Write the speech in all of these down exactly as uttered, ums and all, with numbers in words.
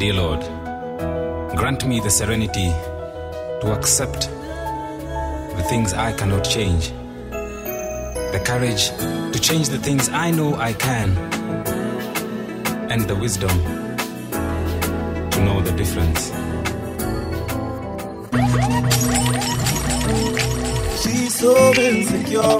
Dear Lord, grant me the serenity to accept the things I cannot change, the courage to change the things I know I can, and the wisdom to know the difference. She's so insecure,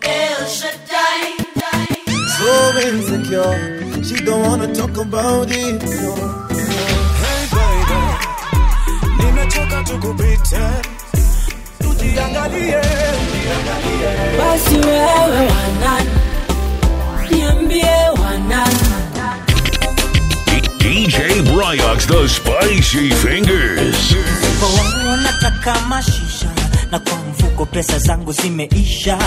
so insecure, she don't wanna talk about it, no. Hey baby, nimechoka tukupita, tujiangalie, tujiangalie. Basi wewe wanani, niambie wanani. D J Bryox, the Spicy Fingers. Kwa wangu wanataka mashisha, na kwa mfuko pesa zangu zimeisha.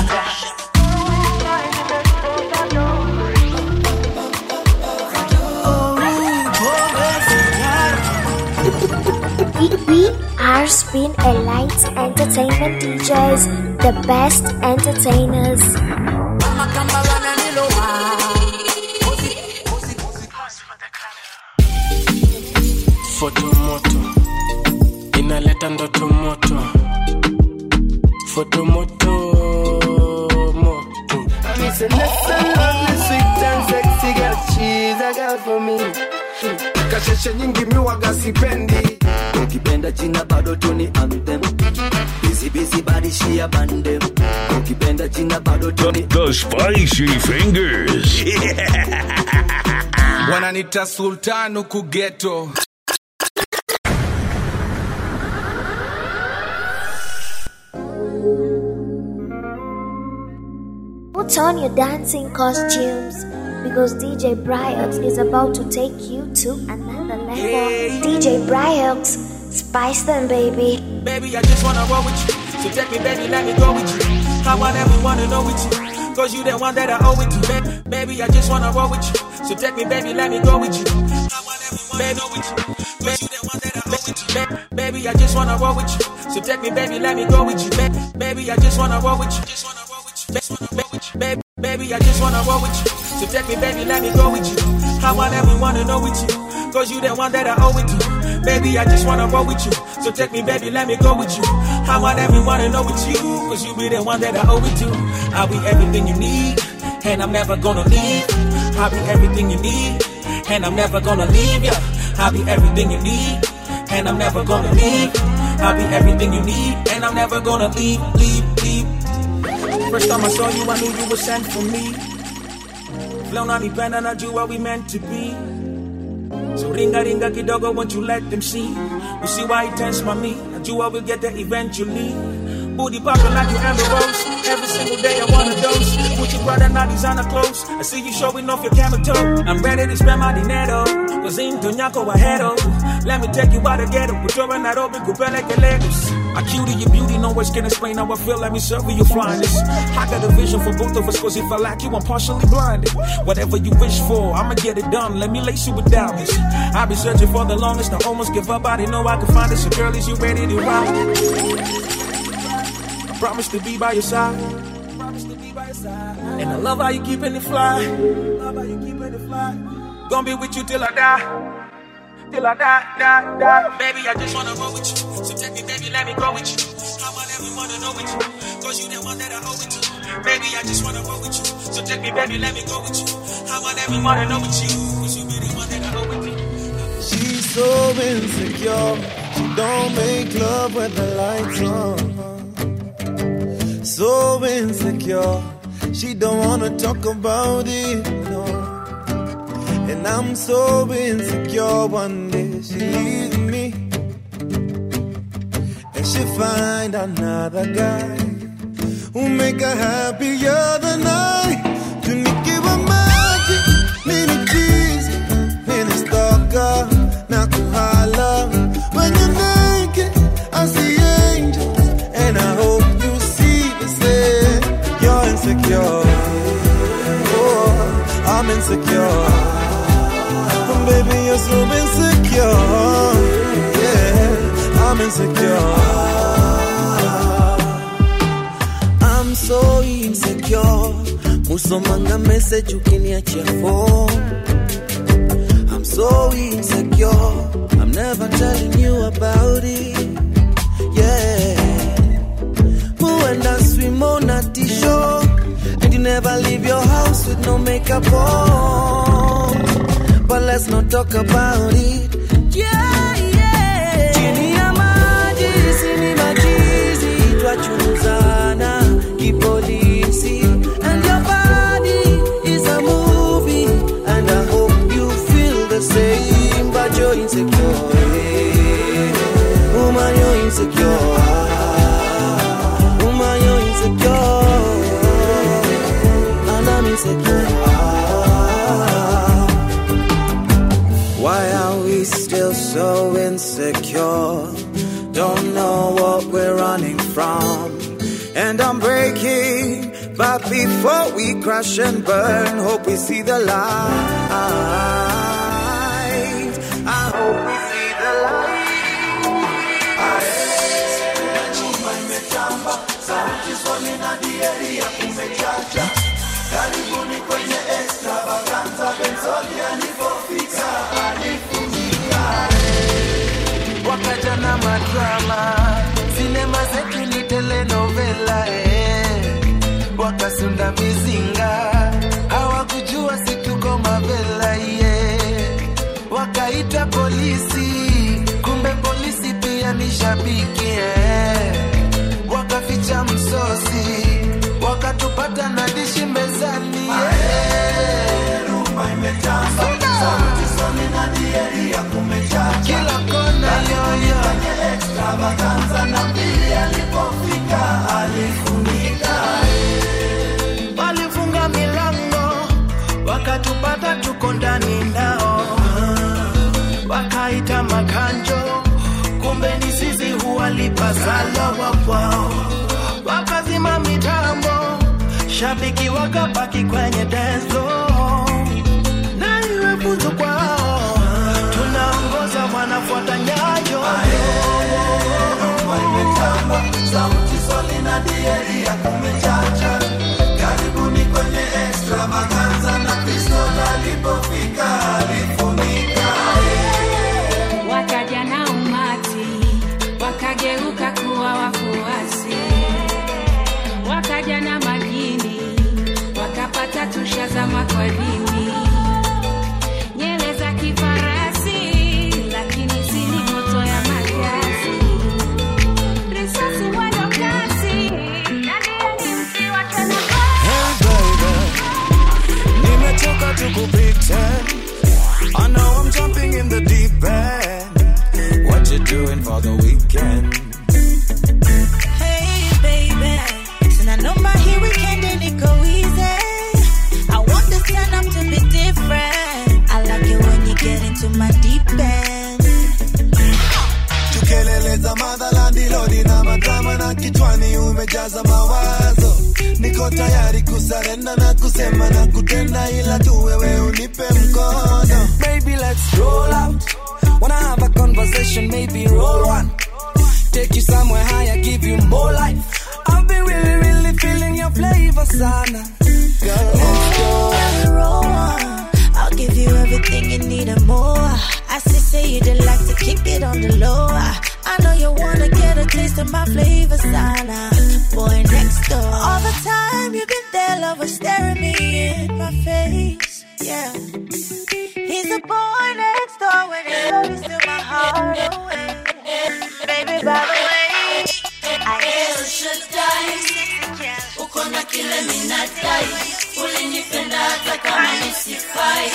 We are Spin Elites Entertainment D Js, the best entertainers. Fotomoto inaleta ndoto moto. Fotomoto moto. Listen, listen, lovely, sweet and sexy girl, she's a girl for me. Kasheshe nyingi miwaga sipendi, ukipenda jina bado tuni anthem. Busy busy body she abandon. Ukipenda jina bado tuni. The, the Spicy Fingers. wananita sultanu kugeto. Put on your dancing costumes, because D J Bryox is about to take you to another level. Hey. D J Bryox, spice them, baby. Baby, I just wanna roll with you. So take me, baby, let me go with you. I want everyone to know with you, cause you the one that I owe it to. Ba- baby, I just wanna roll with you. So take me, baby, let me go with you. I want everyone to know with you, cause you the one that I owe it to. Ba- baby, I just wanna roll with you. So take me, baby, let me go with you. Ba- baby, I just wanna roll with you. Just wanna roll with you. Baby, baby, I just wanna roll with you. So take me, baby, let me go with you. I want everyone to know with you, cause you the one that I owe it to. Baby, I just wanna roll with you. So take me, baby, let me go with you. I want everyone to know with you, cause you be the one that I owe it to. I'll be everything you need, and I'm never gonna leave. I'll be everything you need, and I'm never gonna leave ya. I'll be everything you need, and I'm never gonna leave. I'll be everything you need, and I'm never gonna leave, leave, leave. First time I saw you, I knew you were sent for me. Flown on the pen and I knew what we meant to be. So ringa ringa kidogo, won't you let them see? You see why it turns my me? I knew I will get there eventually. Booty popping like you Amber Rose. Every single day I want a dose. Put your brother now designer clothes. I see you showing off your camel toe. I'm ready to spend my dinero. Cause into nyako ahedo. Let me take you out the ghetto. Put your in that open coupe like a Legos. I cutie your beauty, no words can explain how I feel. Let me serve you your flyness. I got a vision for both of us, cause if I lack you, I'm partially blinded. Whatever you wish for, I'ma get it done. Let me lace you with diamonds. I've been searching for the longest, I almost give up. I didn't know I could find it. So girl, is you ready to ride? I promise to be by your side. And I love how you keeping it fly. Love how you keeping it fly. Gonna be with you till I die. Till I die, die, die. Baby, I just wanna roll with you. So take me, baby, let me go with you. I want everyone to know with you, cause you the one that I owe it to. Baby, I just wanna roll with you. So take me, baby, let me go with you. I want everyone to know with you, cause you be the one that I owe it to. She's so insecure, she don't make love with the lights on. So insecure, she don't wanna talk about it, no. And I'm so insecure, one day she leaves me, and she find another guy who make her happier than I. To Nikki wa maji, mini cheese, mini stalker, na kuhala. When you're naked, I see angels, and I hope you see the same. You're insecure, oh, I'm insecure. Baby, you're so insecure. Yeah, I'm insecure. I'm so insecure. Musomanga message ukiniachia phone. I'm so insecure. about it. Yeah. Who and I swim on at the shore, and you never leave your house with no makeup on. But let's not talk about it. Yeah, yeah. Chini ya maji, sini majizi, twachunguzana kipolisi. And your body is a movie, and I hope you feel the same. But you're insecure, woman, you're insecure. Woman, you're insecure, and I'm insecure. Why are we still so insecure? Don't know what we're running from. And I'm breaking, but before we crash and burn, hope we see the light. I hope we see the light. Chumba imetamba, sauti soni na dieri ya kumechacha. Karibuni kwenye extravaganza, Benzoli alipofika alifunika. Wakaja na madrama, sinema zetu ni telenovela eh. Wakasunda mizinga, hawakujua situko mavela yeah. Wakaita polisi, kumbe polisi pia ni shabiki eh. Wakaficha msosi, wakatupata na dishi mezani yeah. Rumba imetamba, sauti soni na dieri ya kumechacha. Kila kona yoyo kwenye extravaganza, na mbili alipofika alifunika eh. Walifunga milango, wakatupata tuko ndani nao. Wakaita makanjo, kumbe ni sisi huwalipa sala wapwao. Wakazima mitambo, shabiki wakabaki kwenye dance floor. Na iwe funzo kwao, tunaongoza wanafuata nyayo. Imetamba, sauti soli na dieri ya kumechacha. Karibuni kwenye extravaganza, na Kristo alipofika alifunika. Wakaja na umati, wakageuka kuwa wafuasi. Wakaja na magini, wakapata tushazama kwa dini. Nyele za kifarasi, lakini zili moto ya magasi. Risasi wado kasi, nani ni mti wa tena. Hey baby, nimechoka tu kupretend. I know I'm jumping in the deep end. What you doing for the weekend? Hey baby, so I know my here weekend and it go easy. I want this turn up to be different. I like it when you get into my deep end. Tukelele za madhalandi lodi na madrama, na kichwani umejaza mawazo. Niko tayari kusarenda na kusema na kutenda, ila tu wewe unipe mkono. Baby let's roll out, wanna have a conversation, maybe roll one. Take you somewhere higher, give you more life. I've been really, really feeling your flavor, sana. Girl, let's go. Roll on, I'll give you everything you need and more. I see say you did like to keep it on the low. I know you wanna get a taste of my flavor, sana. Boy next door, all the time you've been there, love was staring me in my face. Yeah, he's a boy next door, when he slowly steal my heart away. Baby, by the way, I am Shaddai. Uko na kile minadai, ulinipenda hata kama nisifai.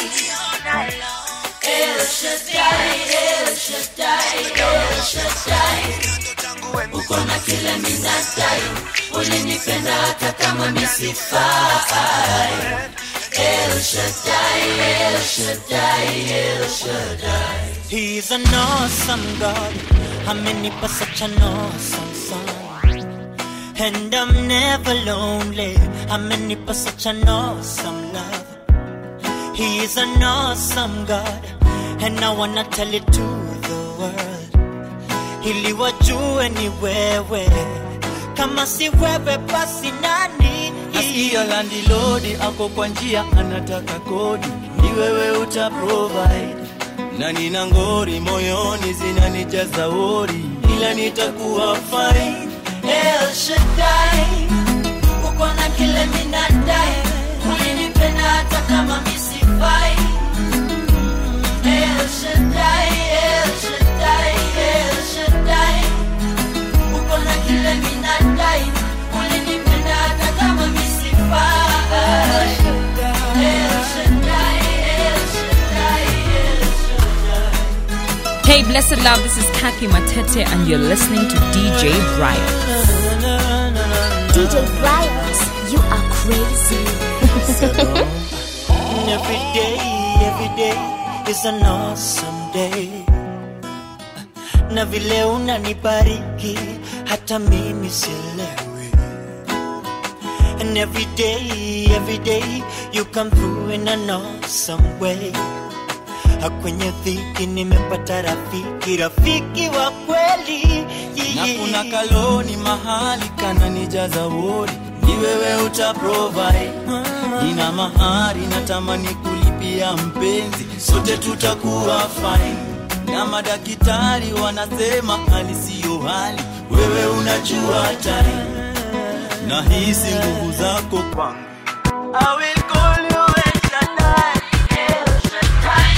El Shaddai, El Shaddai, El Shaddai. Uko na kile minadai, ulinipenda hata kama nisifai. El Shaddai, El Shaddai, El Shaddai. He's an awesome God, amenipa such an awesome son. And I'm never lonely, amenipa such an awesome love. He is an awesome God, and I wanna tell it to the world. Ili wajue ni wewe, kama si wewe basi nani? Nasikia landlord ako kwa njia anataka kodi, ni wewe uta provide. na nina ngori moyoni zinanijaza wori, ila nitakuwa fine. El Shaddai, uko na kile minadai, ulinipenda hata kama misifai. El Shaddai, El Shaddai, El Shaddai, uko na kile minadai, ulinipenda hata kama misifai. El Shaddai, El Shaddai, El Shaddai. Hey, blessed love, this is Kaki Matete and you're listening to D J Bryox. D J Bryox, you are crazy. Every day, every day is an awesome day. Na vile unanibariki hata mimi sielewi. And every day, every day you come through in an awesome way. Kwenye dhiki nimepata rafiki, rafiki wa kweli. Na kuna kaloni mahali kana nijaza wori, ni wewe utaprovide. Nina mahari natamani kulipia mpenzi, sote tutakuwa fine. Na madaktari wanasema hali siyo hali, wewe unajua time. Na hisi nguvu zako kwangu, I will call you El Shaddai. El Shaddai.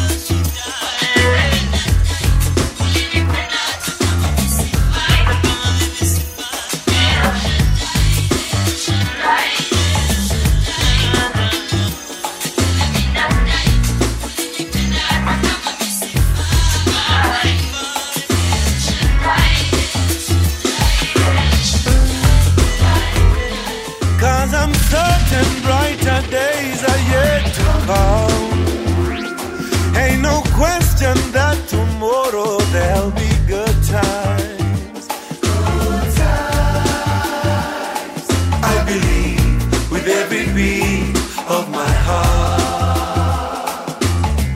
I'm certain brighter days are yet to come. Ain't no question that tomorrow there'll be good times. Good times. I believe with every beat of my heart.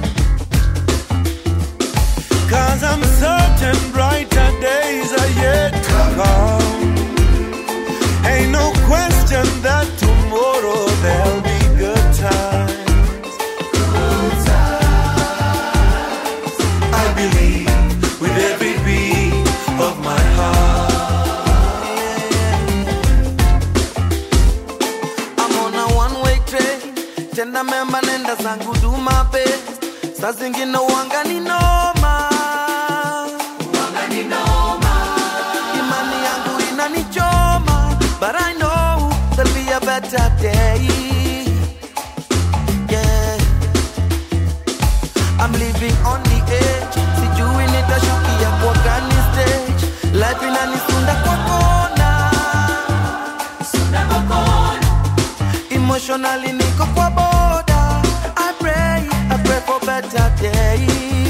'Cause I'm certain brighter days are yet to come. Ain't no question that tomorrow there'll be good times. Good times. I believe with every beat of my heart. I'm on a one-way train, tenda memba nenda zangu do my best. Saa zingine wanga ni noma, wanga ni noma. Imani yangu inanichoma, but I know there'll be a better day. Yeah, I'm living on the edge. Sijui nitashukia kwa gani stage. Life inanisunda kwa kona, sunda kwa kona. Emotionally niko kwa border. I pray, I pray for better day.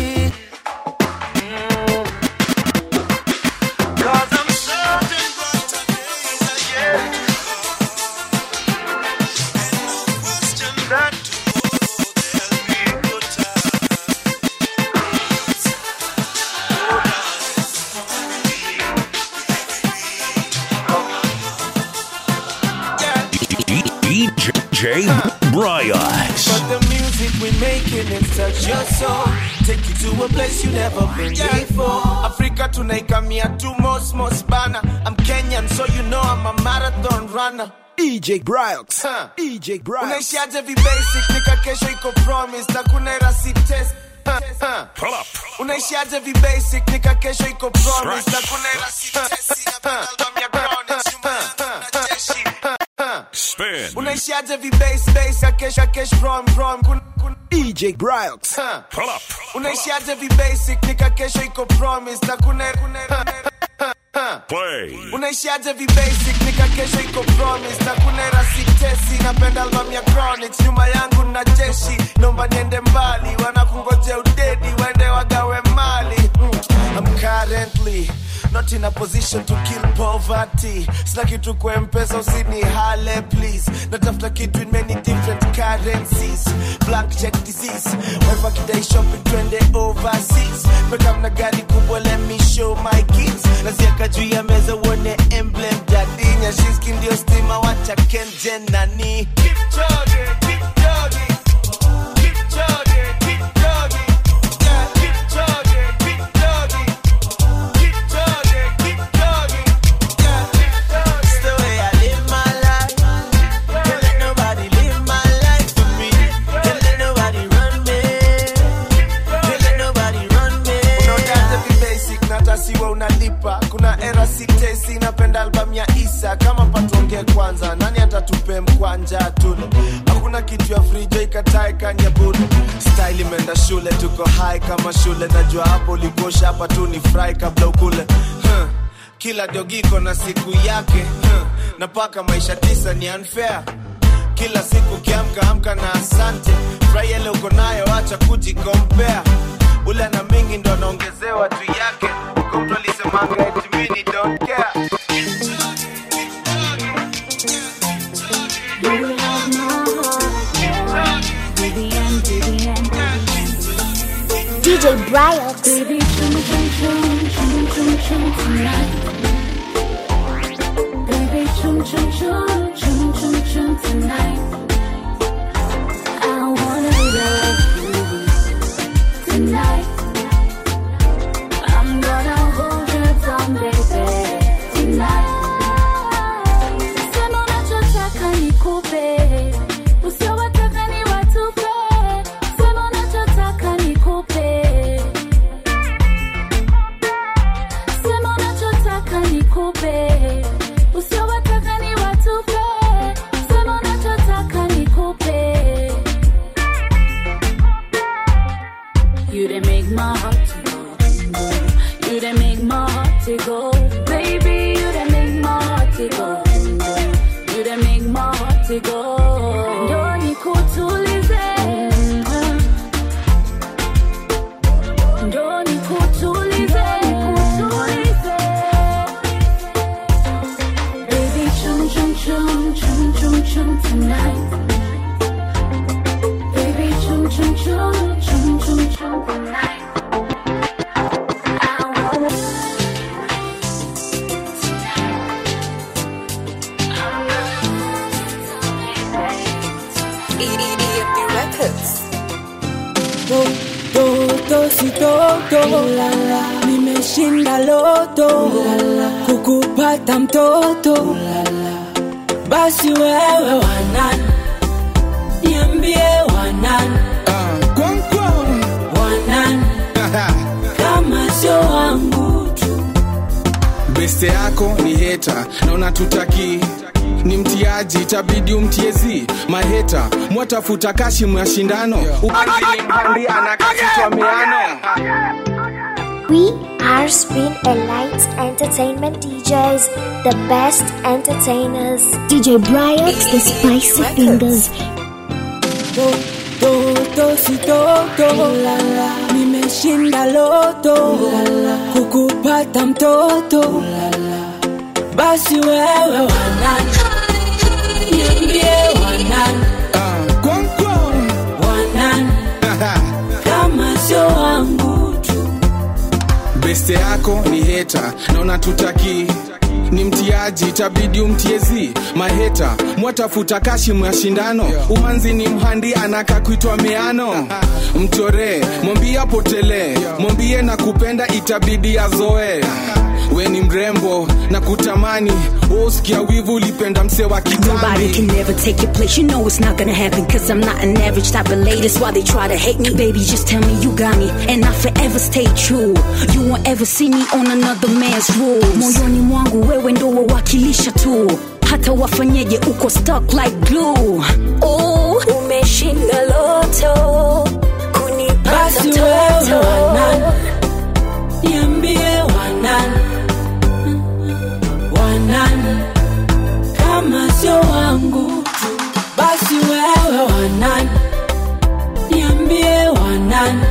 D J Bryox. But the music we making it touch your soul, take you to a place you never been before. Africa tunaikamia tu most most bana. I'm Kenyan, so you know I'm a marathon runner. D J Bryox, huh. D J Bryox. Unaishiaje vi basic nika kesho iko promise na kuna rasi test. Pull up. Unaishiaje vi basic nika kesho iko promise na kuna rasi test na pedal album ya ground it's you man na jeshi. Spin. Unaishiaje vi base base ya kesho kesho prom prom kun kun D J Bryox. Pull up. Unaishiaje vi basic nika kesho iko promise na kuna kuna Play. Unaishiaje vi basic nika kesho iko promise na kuna rasi tesi na penda album ya Chronics nyuma yangu na jeshi nomba niende mbali wanakungoje udedi waende wagawe mali. mm. I'm currently not in a position to kill poverty. Sina kitu kwa mpesa usini hale please. Natafuta kitu in many different currencies. Blank check disease. Wife kidai shopping twende overseas. Meka mna gari kubwa let me show my kids. Naziaka juu ya meza uone emblem jadinya. Shinski ndio stima wacha kenje nani. Keep jogging, keep jogging. Keep jogging, keep jogging. Yeah. lipa. Kuna era sitesi napenda album ya Isa. Kama patonge kwanza nani atatupe mkwanja tule. Hakuna kitu ya free joy katae kanya budi. Style imeenda shule tuko high kama shule. Najua hapo ulikosha hapa tu ni fry kabla ukule. huh. Kila dogiko na siku yake. huh. Na paka maisha tisa ni unfair. Kila siku kiamka amka na asante. Fry ele uko nayo acha kujikompare. Ule na mingi ndo naongezewa tu yake. Kumto lisemanga eti mini don't care. D J Bryox. Baby, chum chum chum chum chum chum tonight. Baby, chum chum chum chum chum chum tonight. I wanna love you tonight. I'm gonna hold you down, baby, tonight. Sema unachotaka nikupe, usiowataka ni watupe. Sema unachotaka nikupe. Sema unachotaka nikupe, usiowataka ni watupe. Sema unachotaka nikupe. You done make my heart to go. You done make my heart to go. Baby, you done make my heart to go. You done make my heart to go. Ndo nikutulize. Ndo nikutulize. Nikutulize. Baby, chum chum chum chum chum chum tonight. Baby, chum chum chum chum chum chum tonight. Toto si toto, nimeshinda loto, kukupata mtoto. Basi wewe wanani, niambie wanani, wanani, kama sio wangu tu. Beste yako ni heta, na unatutaki ni mtiaji, itabidi umtiezi. Maheta, mwatafuta kashi mwashindano. Upanzi mhandi anakatitwa miano. We are Spin Elites Entertainment D Js, the best entertainers. D J Bryox, the spicy fingers. Toto si toto, nimeshinda loto, kukupata mtoto. Basi wewe wanani, niambie wanani, wanani, kama sio wangu tu. Beste yako ni heta, na unatutaki ni mtiaji, itabidi umtiezi. Maheta, mwatafuta kashi mwashindano. Umanzi ni mhandi anaka kuitwa miano. Mtore, mwambie apotele, mwambie na kupenda itabidi azoe. We ni mrembo na kutamani, usikia wivu ulipenda mse wa kitambi. Nobody can never take your place, you know it's not gonna happen. Cause I'm not an average type of lady, that's why they try to hate me. Baby, just tell me you got me, and I forever stay true. You won't ever see me on another man's rules. Moyoni mwangu wewe ndo wawakilisha tu. Hata wafanyeje uko stuck like glue. Oh, umeshinda loto, kunipata toto. Basi wewe wanani, niambie wanani, wanani, kama sio wangu tu. Basi wewe wanani, niambie wanani,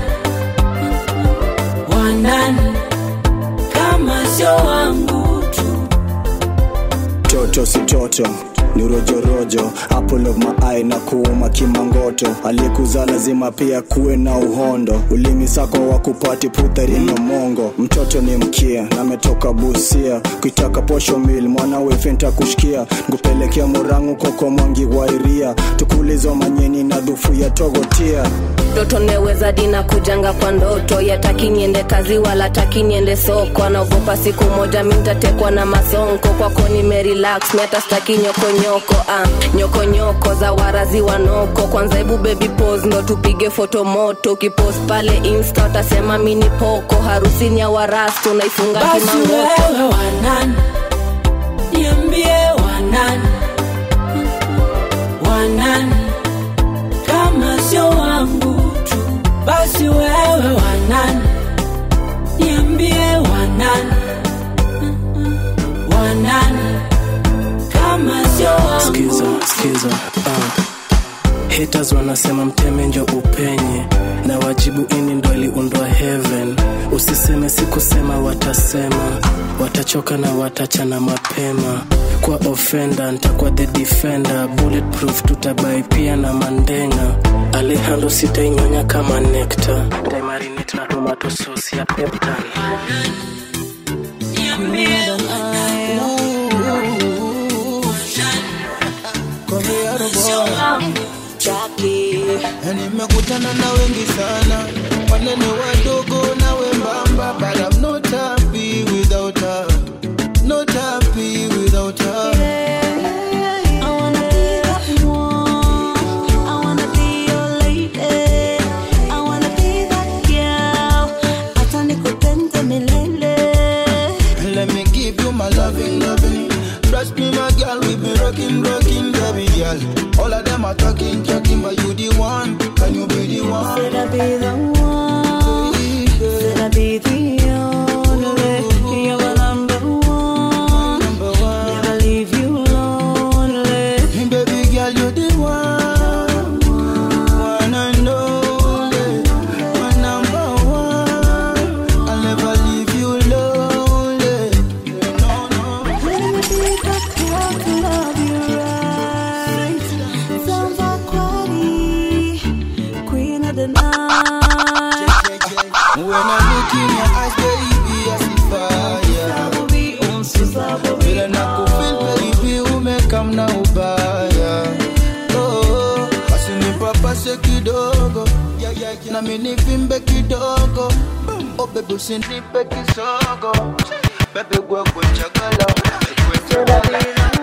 wanani, kama sio wangu tu. Toto si toto, ni rojo rojo, apple of my eye na kuuma kimangoto. Aliyekuzaa lazima pia kuwe na uhondo. Ulimi sako wa kupati puthari na mongo. Mtoto ni mkia na metoka Busia, kuitaka posho mil mwana wefenta kushikia. Ngupelekea Murangu koko mwangi wairia, tukulizo manyeni na dhufu ya togotia. ndoto neweza dina kujanga kwa ndoto. Yataki niende kazi wala taki niende soko. Anaogopa siku moja mimi nitatekwa na masonko. Kwako nime relax mimi hata sitaki nyoko nyoko. Ah, nyoko nyoko za warazi wanoko. Kwanza hebu baby pose ndo tupige foto moto. Ukipost pale Insta utasema mimi ni poko. Harusi ni ya warasto naifunga kimangoto. Basi wewe wanani, niambie wanani, wanani kama sio wangu tu. Basi wewe wanani, niambie wanani, wanani kama sio wangu. Skiza, skiza, uh. Haters wanasema mteme njo upenye, na wajibu ini ndo iliundwa heaven. Usiseme sikusema watasema, watachoka na watachana mapema. Kwa offender nitakuwa the defender, bulletproof tutabai pia na mandenga. Alejandro sitainyonya kama nectar, taimarinate na tomato sauce ya peptan. Nimekutana na wengi sana, wanene wadogo na wembamba, but I'm not happy without her, not happy without her. Yeah, I wanna be that one, I wanna be your lady, I wanna be that girl, hata nikupende milele. Let me give you my loving, loving. Trust me my girl, we be rocking, rocking, baby girl. All of them are talking, talking, but you the one. Can you be the one? Said I be the one, said I be the only. You're my number one, never leave you lonely. Baby girl, you're the one, one and only, my number one. I'll never leave you lonely. No, no. Let me be that girl to love you right. Sounds like quality, queen of the night. When I look in your eyes, baby, I see fire. Vile nakufeel, baby, umekam na ubaya. Oh, basi nipapase kidogo, na mimi nivimbe kidogo. Oh, baby, usinipe kisogo. Baby, gwa kwa chakala, kwa chakala.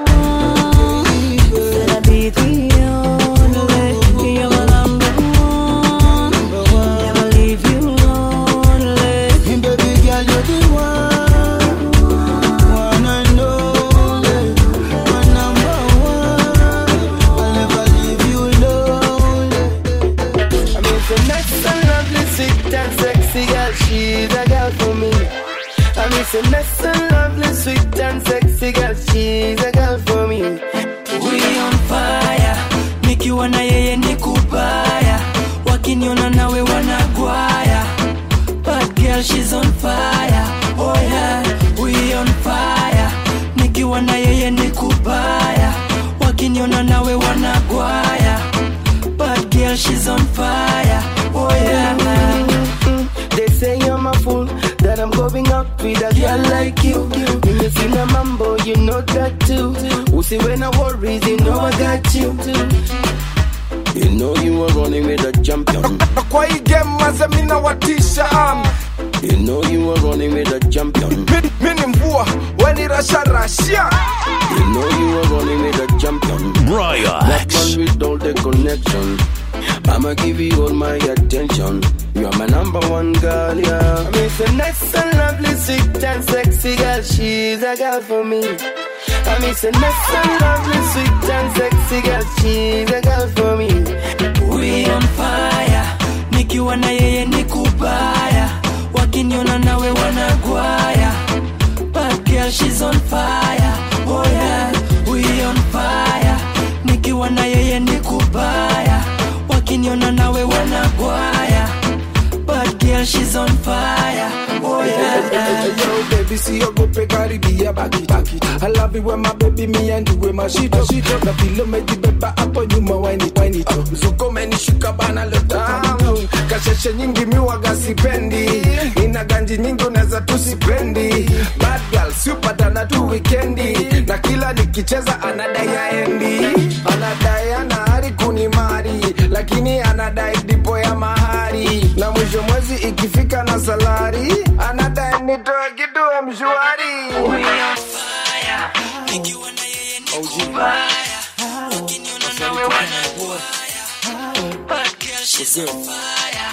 Said I be the only, you're my number one, never leave you lonely. Baby girl, you're the one, one and only, my number one. I'll never leave you lonely. I mean, so nice and lovely, sweet and sexy girl, she's a girl for me. I mean, so nice and lovely, sweet and sexy girl, she's a girl for me. We on fire, nikiwa na yeye ni kubaya, wakiniona nawe wanagwaya. Bad girl, she's on fire, oh yeah. We on fire, nikiwa na yeye ni kubaya, wakiniona nawe wanagwaya. Bad girl, she's on fire, oh yeah. They say I'm a fool, that I'm going out with a girl like you. When you see my mambo, you know that too. Who see when I worry, you know I got you. You know you were running with a champion. Kwa hii game mazamina watisha am. You know you were running with a champion. Mini mvua, weni rasha rasha. You know you were running with a champion. Bryox. That one with all the connection. I'ma give you all my attention. You're my number one girl, yeah. I mean, so nice and lovely, sweet and sexy girl, she's a girl for me. I mean, so nice and lovely, sweet and sexy girl, she's a girl for me. We on fire, nikiwa na yeye ni kubaya, wakiniona nawe wanagwaya. Bad girl, she's on fire, oh yeah. We on fire, nikiwa na yeye ni kubaya, wakiniona nawe wanagwaya. Bad girl, she's on fire, oh yeah. Yo, baby, see you go pe karibia baki baki. I love it when my baby me and you with my shit up shit up. Na vile umejibeba hapo nyuma wine wine it up. Zuko menishuka bana leta tamu. Kasheshe nyingi miwaga sipendi. Nina ganji nyingi unaweza tusipendi. Bad girl super dana tu weekendi. Na kila nikicheza anadai aendi. Anadai ana hari kunimari, lakini anadai dipo ya mahari. mwezi ikifika na salari anadai nitoe kitu mshwari. We on fire, nikiwa na yeye ni kubaya, ukiniona nawe wanakuwa bad girl she's on fire.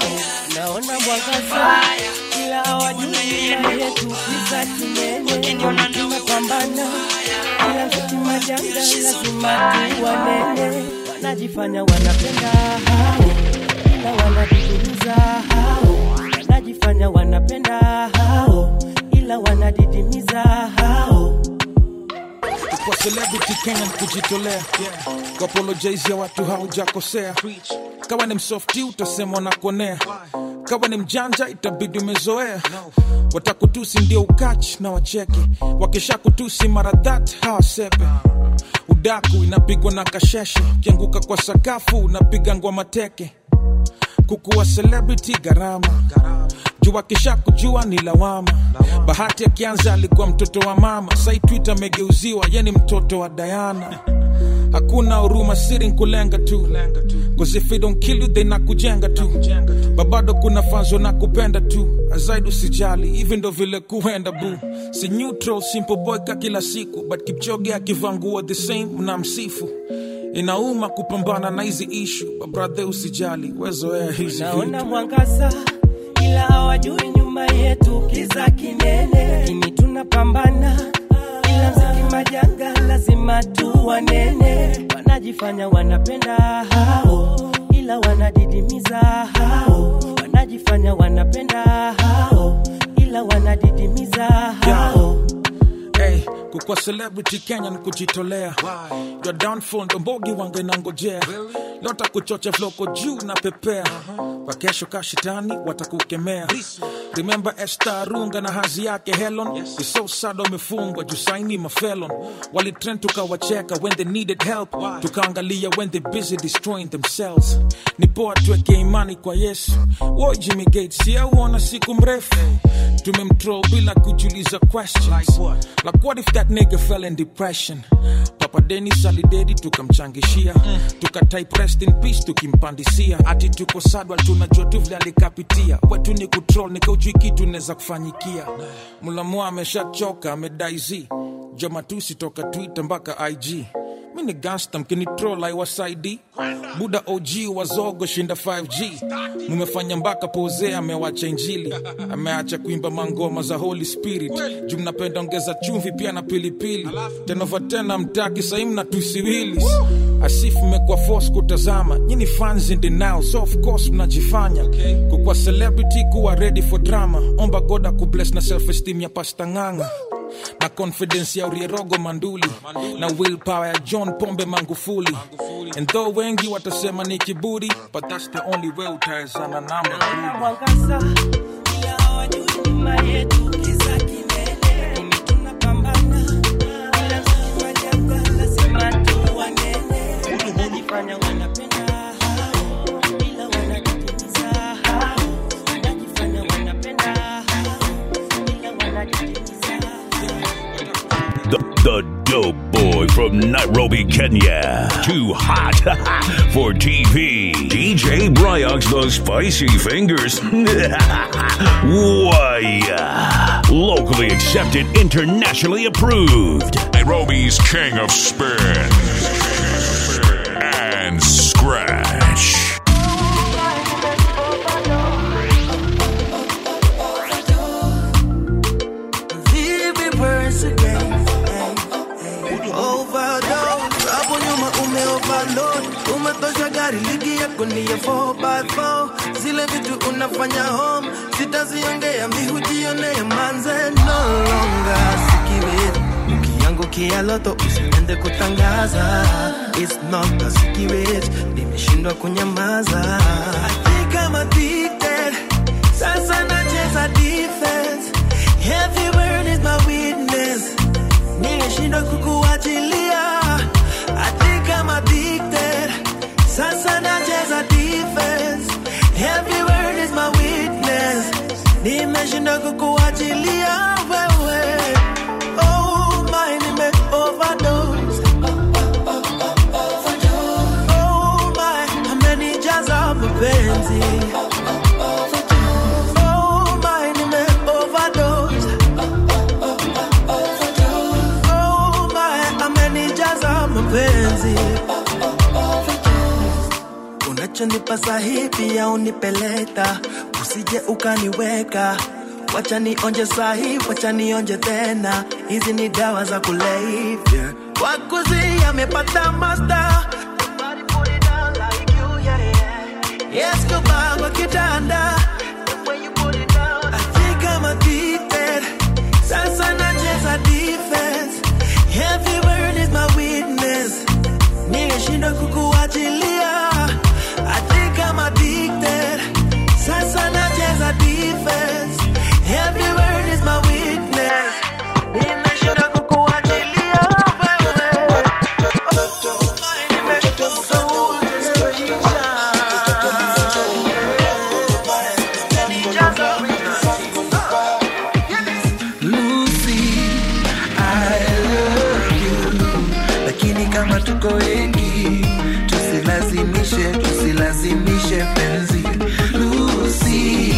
Naona mwangaza kila hawajui na yetu kisa kinene, ukiniona nawe pambana kila kitu majanga lazima tuwanene. Wanajifanya wanapenda hao ila wanadidimiza hao, wanajifanya wanapenda hao ila wanadidimiza hao. Kwa celebrity Kenya kujitolea, yeah. Kwa apologize ya watu haujakosea. Kawa ni msofti utasemwa na kuonea, kawa ni mjanja itabidi umezoea. Watakutusi ndio ukachi na wacheke, wakisha kutusi mara that hawasepe. Udaku inapigwa na kasheshe, kianguka kwa sakafu unapiga ngwa mateke. Kukuwa celebrity garama, jua kisha kujua ni lawama. Bahati ya kianza alikuwa mtoto wa mama, sai Twitter megeuziwa yeni mtoto wa Diana. Hakuna huruma siri nkulenga tu, cause if they don't kill you they nakujenga tu. Babado kuna fanzo na kupenda tu, azaidu sijali even ndo vile kuenda bu. Si neutral simple boy ka kila siku, but Kipchoge akivangua the same mnamsifu. Inauma kupambana na hizi issue, but brother usijali wezoea hizi. Naona mwangaza ila hawajui nyuma yetu kiza kinene, lakini tunapambana ila mziki majanga lazima tuwanene. Wanajifanya wanapenda hao ila wanadidimiza hao, wanajifanya wanapenda hao ila wanadidimiza hao. Hey, kukua celebrity Kenya ni kujitolea. Your downfall ndo mbogi wange nangojea. Lota kuchocha vloko juu na pepea. Wakesho kashitani watakukemea. Remember Esther Runga na hazi yake Helen. We so sad wamefungwa jusaini mafelon. Wali trend tukawacheka when they needed help, tukaangalia when they busy destroying themselves. Ni poa tuweke imani kwa Yesu. Wo Jimmy Gates ya uona siku mrefu, tumemtroll bila kujuliza questions. Like what if that nigga fell in depression? Papa Dennis alidedi tukamchangishia, tuka type rest in peace tukimpandisia. Ati tuko sad wal tunajua tu vile alikapitia. Wetu ni kutroll nika ujui kitu neza kufanyikia. Mulamua ameshachoka amedaizi, Jamatusi toka Twitter mpaka I G. Mini gangsta mkini troll I was I D. Buda O G wazogo shinda five G. Mumefanya mpaka pose amewacha injili, ameacha kuimba mangoma za Holy Spirit. Juu mnapenda ongeza chumvi pia na pilipili. Tenova tena mtaki saimu na tusiwilis. Asifu mekwa force kutazama, nyini fans in the now, so of course mnajifanya. Kukua celebrity kuwa ready for drama. Omba God akubless na self-esteem ya Pasta Nganga, na confidence ya Urierogo Manduli, na willpower ya John Pombe Magufuli. And though wengi watasema ni kiburi, but that's the only way utaezana namba. Mwangaza ila hawajui nyuma yetu kiza kinene, ni tunapambana ila mziki majanga lazima tuwanene. Wanajifanya wanapenda hao ila wanadidimiza hao, wanajifanya wanapenda hao ila wanadidimiza. The, the dope boy from Nairobi, Kenya. Too hot for T V. D J Bryox, the Spicy Fingers. Why? Locally accepted, internationally approved. Nairobi's king of spin and scratch. Umetosha gari ligi yako ni ya four by four. Zile vitu unafanya home sitaziongea mihujionea manze. No longer sikiwe ukiangukia loto usiende kutangaza. It's not a secret, nimeshindwa kunyamaza. I think I'm addicted, sasa nacheza defense. Every word is my witness, nimeshindwa kukuachilia. I think I'm addicted, sasa nacheza defense. Every word is my witness, nimeshinda kukuachilia wewe. Oh my, nime overdose. Oh my, amenijaza mapenzi. unachonipa sahihi ya unipeleta, usije ukaniweka. Wacha nionje sahi, wacha nionje tena, hizi ni dawa za kulevya. Wakuzi amepata master, nobody put it down like you, yeah, yeah. Yes, kubaba kitanda, when you put it down, I think I'm addicted. Sasa nacheza defense, every word is my witness. Nimeshindwa kukuachilia, I think I'm addicted. Sasa nacheza defense, every word is my witness. Nimeshindwa kukuachilia, wewe. Lucy, I love you. Lakini kama tuko wengi, tusilazimishe, tusilazimishe penzi. Lucy,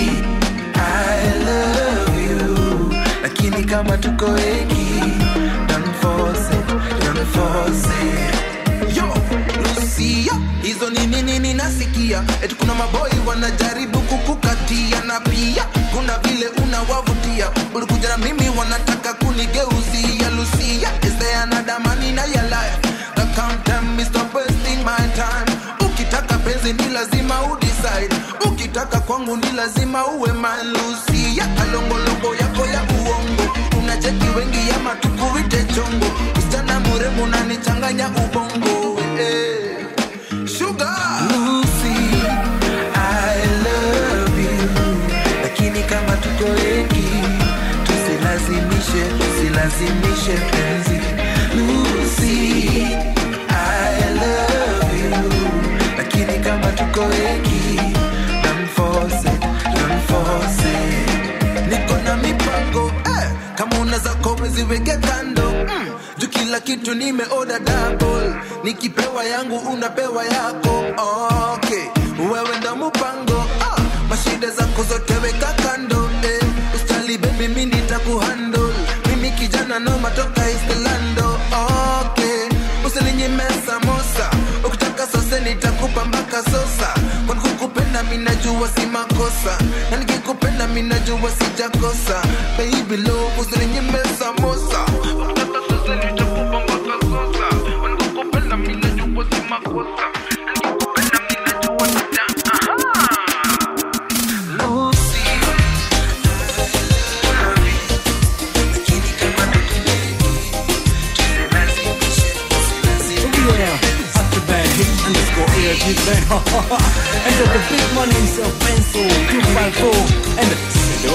I love you. Lakini kama tuko wengi, don't force it, don't force it. Yo, Lucy, yo, hizo ni nini nini nasikia? Eti kuna maboi wanajaribu kukukatia, na pia kuna vile unawavutia. Ulikuja na mimi wanataka kunigeuzia. Lucy, is there another man in your life that can't tell me stop wasting my time? Ukitaka penzi ni lazima udecide, ukitaka kwangu ni lazima uwe man. Lucy, ya kalongolongo yako ya uongo, unacheki wengi ya matukuite chongo. Msichana mrembo unanichanganya ubongo, eh. Sugar Lucy, I love you. Lakini kama tuko wengi, tusilazimishe, tusilazimishe penzi. Lucy, I love you. Lakini kama tuko wengi, don't force it, don't force it. Niko na mipango, eh. Kama unaweza kowezi weke kando, mm. Juu kila kitu nime order double. Nikipewa yangu unapewa yako, okay. Wewe ndo mpango, ah. Mashida zako zote weka kando, eh. Ustali baby mimi nitakuhandle. Mimi kijana no matoka Istelando, okay. Usininyime samosa, ukitaka sasa nitakupa mpaka sosa. Kwa kukupenda mimi najua si makosa, na nikikupenda mimi najua sijakosa. Baby love usininyime samosa, ukitaka sasa nitakupa mpaka sosa. Kwa kukupenda mimi najua si makosa, na nikikupenda mimi najua sijakosa. Lucy, and the big money himself, Benzo, two five four, and the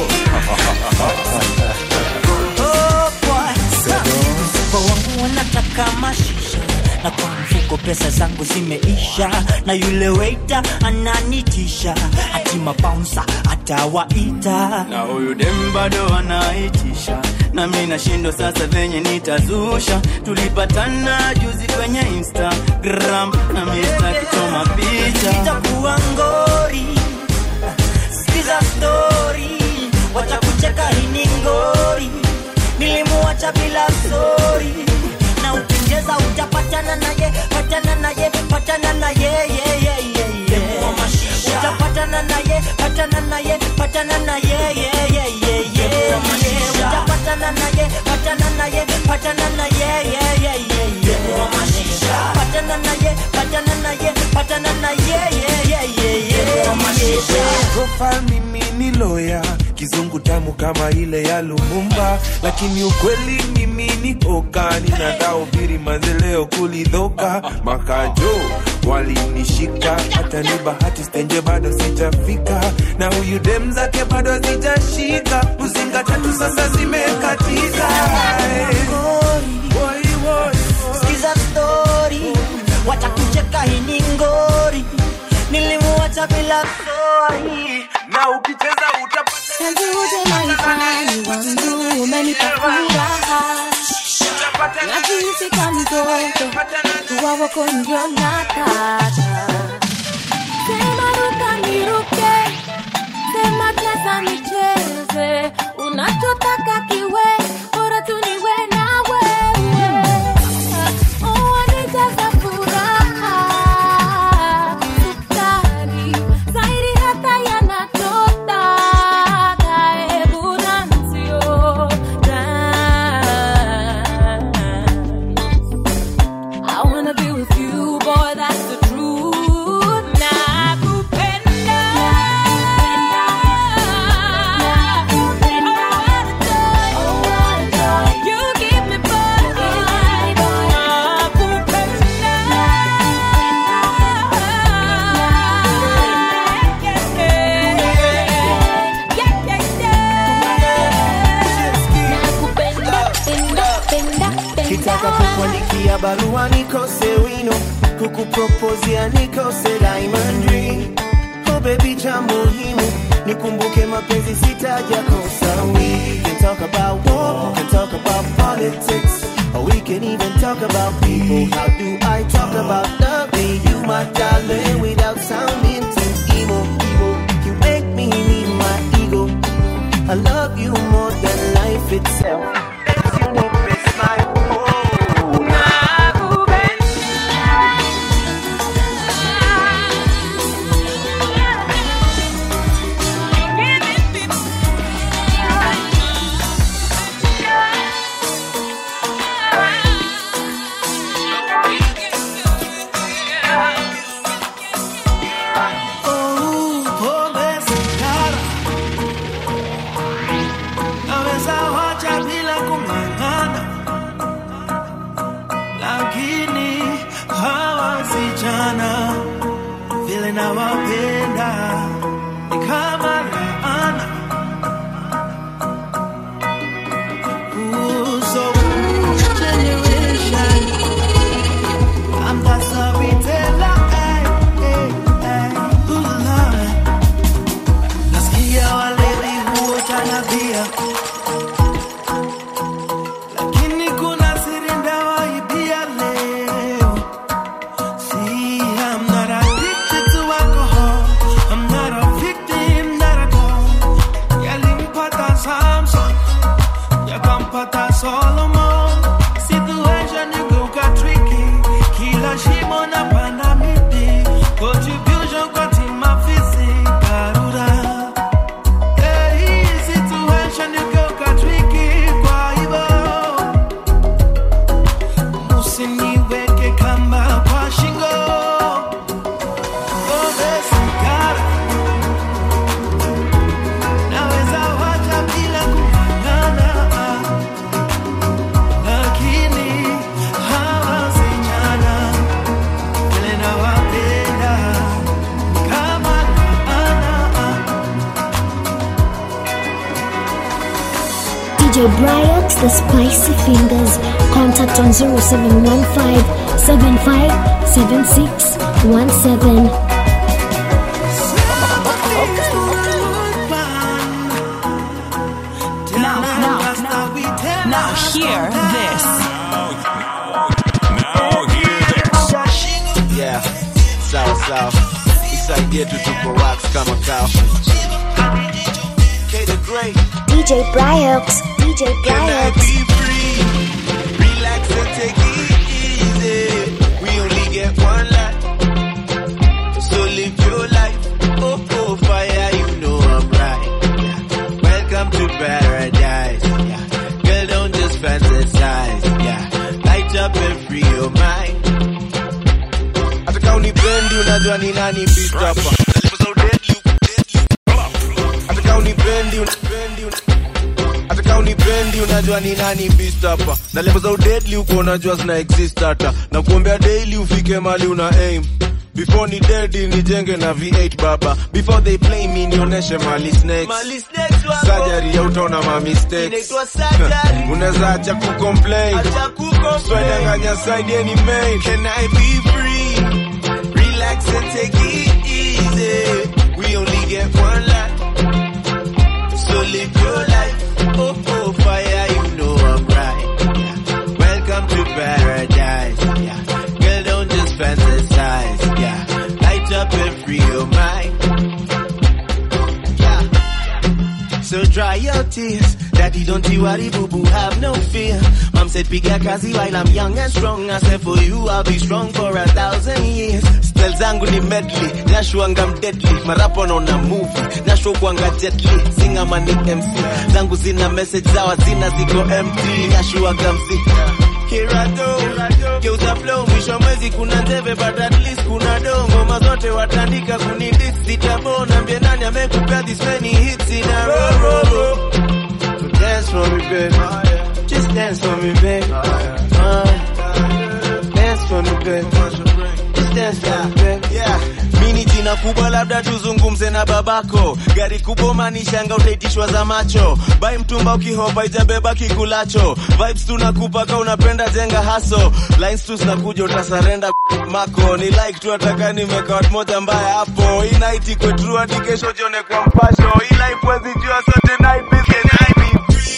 oh boy, kwa wangu wanataka mashisha, na kwa mfuko pesa zangu zimeisha, na yule waiter ananitisha, ati mabouncer atawaita, na huyu dem bado anaitisha, na mimi nashindo sasa venye nitazusha. Tulipatana juzi kwenye Instagram, na mimi sitaki kuchoma picha. Itakuwa ngori, sikiza story, wacha kucheka hii ni ngori. Nilimuacha bila story, na ukingeza utapatana naye, patana naye, patana naye, yeah yeah yeah yeah. Utapatana naye, patana naye, patana naye, yeah yeah yeah yeah. Utapatana naye, patana naye, patana naye, yeah yeah yeah yeah. Patana naye, patana naye, patana naye, yeah yeah yeah yeah. Profile mimi ni lawyer, kizungu tamu kama ile ya Lumumba, lakini ukweli mimi ni oka. Ninadahubiri mazeleo kulidhoka, makajo walinishika, hata ni bahati stenje bado sijafika, na huyu dem zake bado sijashika. Uzinga tatu sasa zimekatika. Sikiza story, wacha kucheka hii ni ngori. Nilimuacha bila story, na ukicheza utapata. Sanjuje maifani wangu umenipa furaha, najisi kama mtoto kuwa wako ndio nataka. Sema ruka niruke, sema cheza nicheze, unachotaka kiwe, bora tu niwe na wewe. Oh, anijaza furaha, sukari barua nikose wino, kukupropozia nikose diamond ring. Oh baby cha muhimu, nikumbuke mapenzi sitaja kosa. We can talk about war, we can talk about politics, or we can even talk about people. How do I talk about loving you, my darling, without sounding too emo? You make me need my ego. I love you more than life itself. You know it's my D J Bryox, the Spicy Fingers. Contact on zero seven one five, seven five seven six one seven. Now, now, now, now hear this. Now hear this. Yeah, sawa sawa. Isaidie tu tuko wax kama kao. K the Great. D J Bryox, D J Bryox. Can I be free? Relax and take it easy. We only get one life, so live your life. Oh, oh, fire, you know I'm right. Yeah. Welcome to paradise. Yeah. Girl, don't just fantasize. Yeah. Light up and free your mind. Ataka unipendi unajua ni nani beast hapa. Ataka unipendi unipendi Ataka unipendi unajua ni nani beast hapa. Na level za deadly uko unajua zina exist hata. Na kuombea daily ufike mali una aim. Before ni dead nijenge na V eight baba. Before they play me nioneshe mali snakes. Mali snakes wako. Surgery ya utaona ma mistakes. Inaitwa surgery. Unaweza acha kucomplain. Acha kucomplain. Swedanganya side any main. Can I be free? Relax and take it easy. We only get one life, so live your life. Oh, oh, fire, you know I'm right. Yeah. Welcome to paradise. Yeah. Girl, don't just fantasize. Yeah. Light up and free your mind. Yeah. So dry your tears. Daddy, don't you worry, boo-boo, have no fear. Mom said, piga kazi while I'm young and strong. I said, for you, I'll be strong for a thousand years. Spell zangu ni medley, Nashua ngam deadly. Marapo on a movie, Nashua kwanga jetly. Singa mani M C, zangu zina message zawa zina ziko empty. Nashua gamzi, here I go. Keuza flow, mwisho mwezi kuna nzeve, but at least kuna dongo. Mazote watandika kunidis, sitabona. Mbie nani amekupea this many hits in a row, row, row. So dance for me, baby. Just dance for me, baby. Uh, dance for me, baby. Just dance for me, baby. Yeah. Mini jina jina kubwa labda tuzungumze na babako. Gari kubwa manishanga utaitishwa za macho. Bai mtumba ukihopa ijabeba kikulacho. Vibes tunakupa ka unapenda jenga haso. Lines tu zinakuja utasarenda mako. Ni like tu ataka nimeka watu moja mbaya hapo. Hii night iko true hadi kesho jione kwa mpasho. Hii life wezi jua sote na ibizi na ibizi.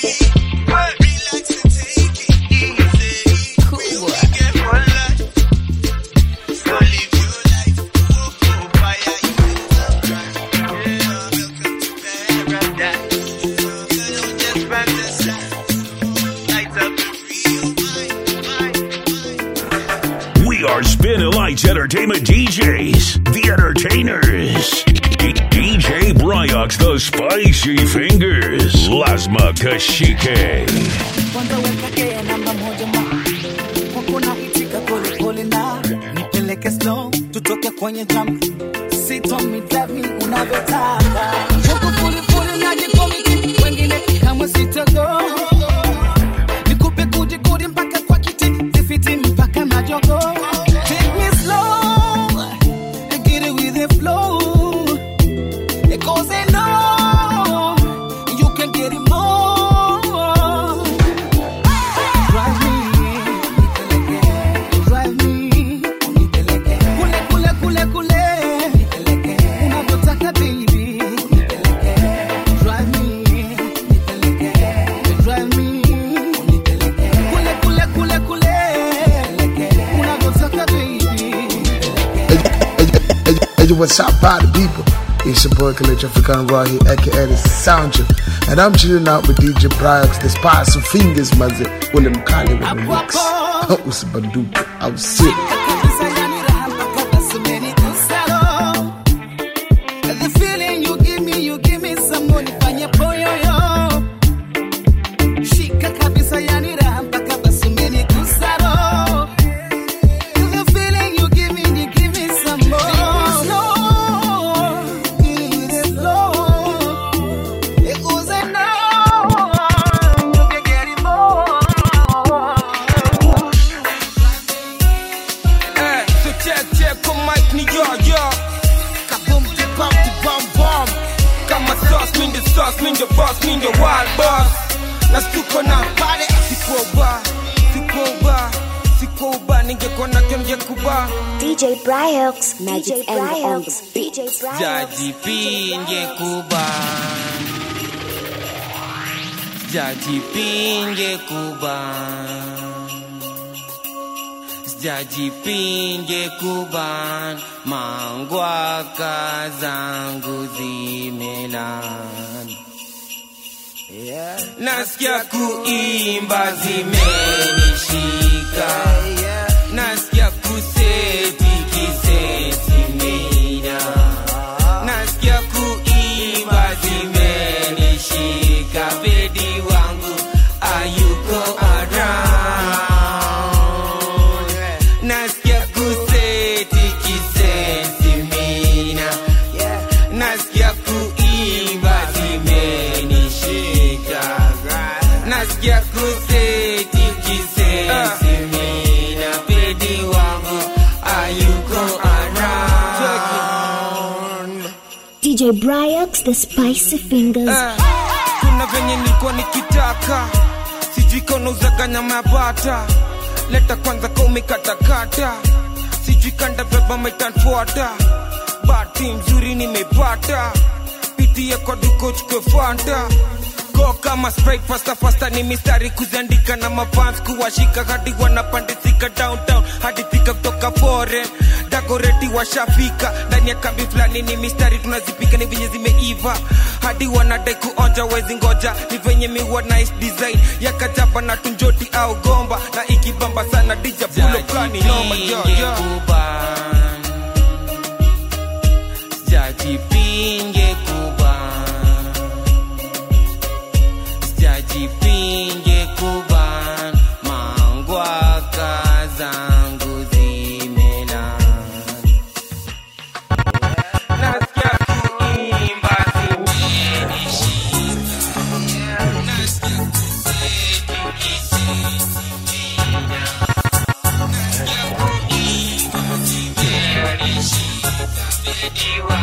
Are Spinning Lights Entertainment D Js, the entertainers. D J Bryox, the Spicy Fingers, Lazma Kashike. Kwanza weka kea namba moja ma Kwako na itika pole pole na nipeleke slow, tutoke kwenye jump. Sit on me, drive me, unavyotaka. Kwako pole pole na jikomiti, wengine kama sitago. Nikupe kudi kudi mpaka kwa kiti, zifiti mpaka na jogo. What's up, party people? It's your boy Khalid African Raw here, aka the Sound Chip, and I'm chilling out with D J Bryox, the Spicy Fingers, maze ule mkali with the mix. Usibanduke, I'm sick. The feeling you give me, you give me some money, fanya poyo yo. Shika kabisa yani raha mpaka basi umenigusaro. The feeling you give me, you give me some more. Sauce, mean the boss, mean the wild boss. Na stuko na pale sikoba, sikoba, sikoba ningekona kenge kuba. D J Bryox, Magic and on the beat. D J Bryox. Jaji pinge kuba. Jaji pinge kuba. Jaji pinge kuban, mangwaka zangu zimelan. Yeah. Nasikia kuimba zimenishika. Yeah. Nasikia kuseti kiseti mina. Nasikia kuimba zimenishika. Bedi wangu ayuko around. Nasikia kuseti kisesi mina pedi wangu ayuko around. D J Bryox, the Spicy Fingers. uh, Kuna venye nilikuwa nikitaka, sijui kona uzaka nyama ya bata. Leta kwanza kwa umekatakata, sijui kanda beba maitanfuata. Bahati mzuri nimepata, pitia kwa duko chukwe fanta. Go kama Sprite faster faster ni mistari kuziandika na mafans kuwashika hadi wanapandisika downtown hadi thika kutoka foreign. Dakoreti washafika ndani ya kambi fulani ni mistari tunazipika ni venye zimeiva hadi wanadai kuonja wezi ngoja ni venye miwa nice design ya kajaba na tunjoti au gomba na ikibamba sana dija pulo kani noma yo yo. Jaji pinge kuban, jaji pinge kuban, mangwaka zangu zimelan. Nasikia kuimba zimenishika, nasikia kuseti kisetimina. Nasikia kuimba zimenishika, bedi wangu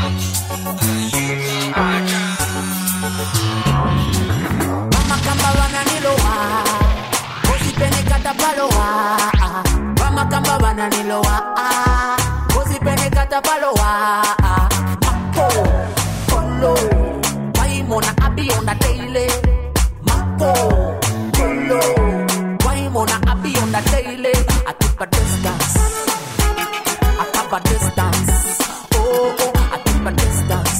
bananiloa Kozipene katapaloa Mako Kolo Waimona abi on the daily Mako Kolo Waimona abi on the daily I keep a distance I keep a distance Oh oh I keep a distance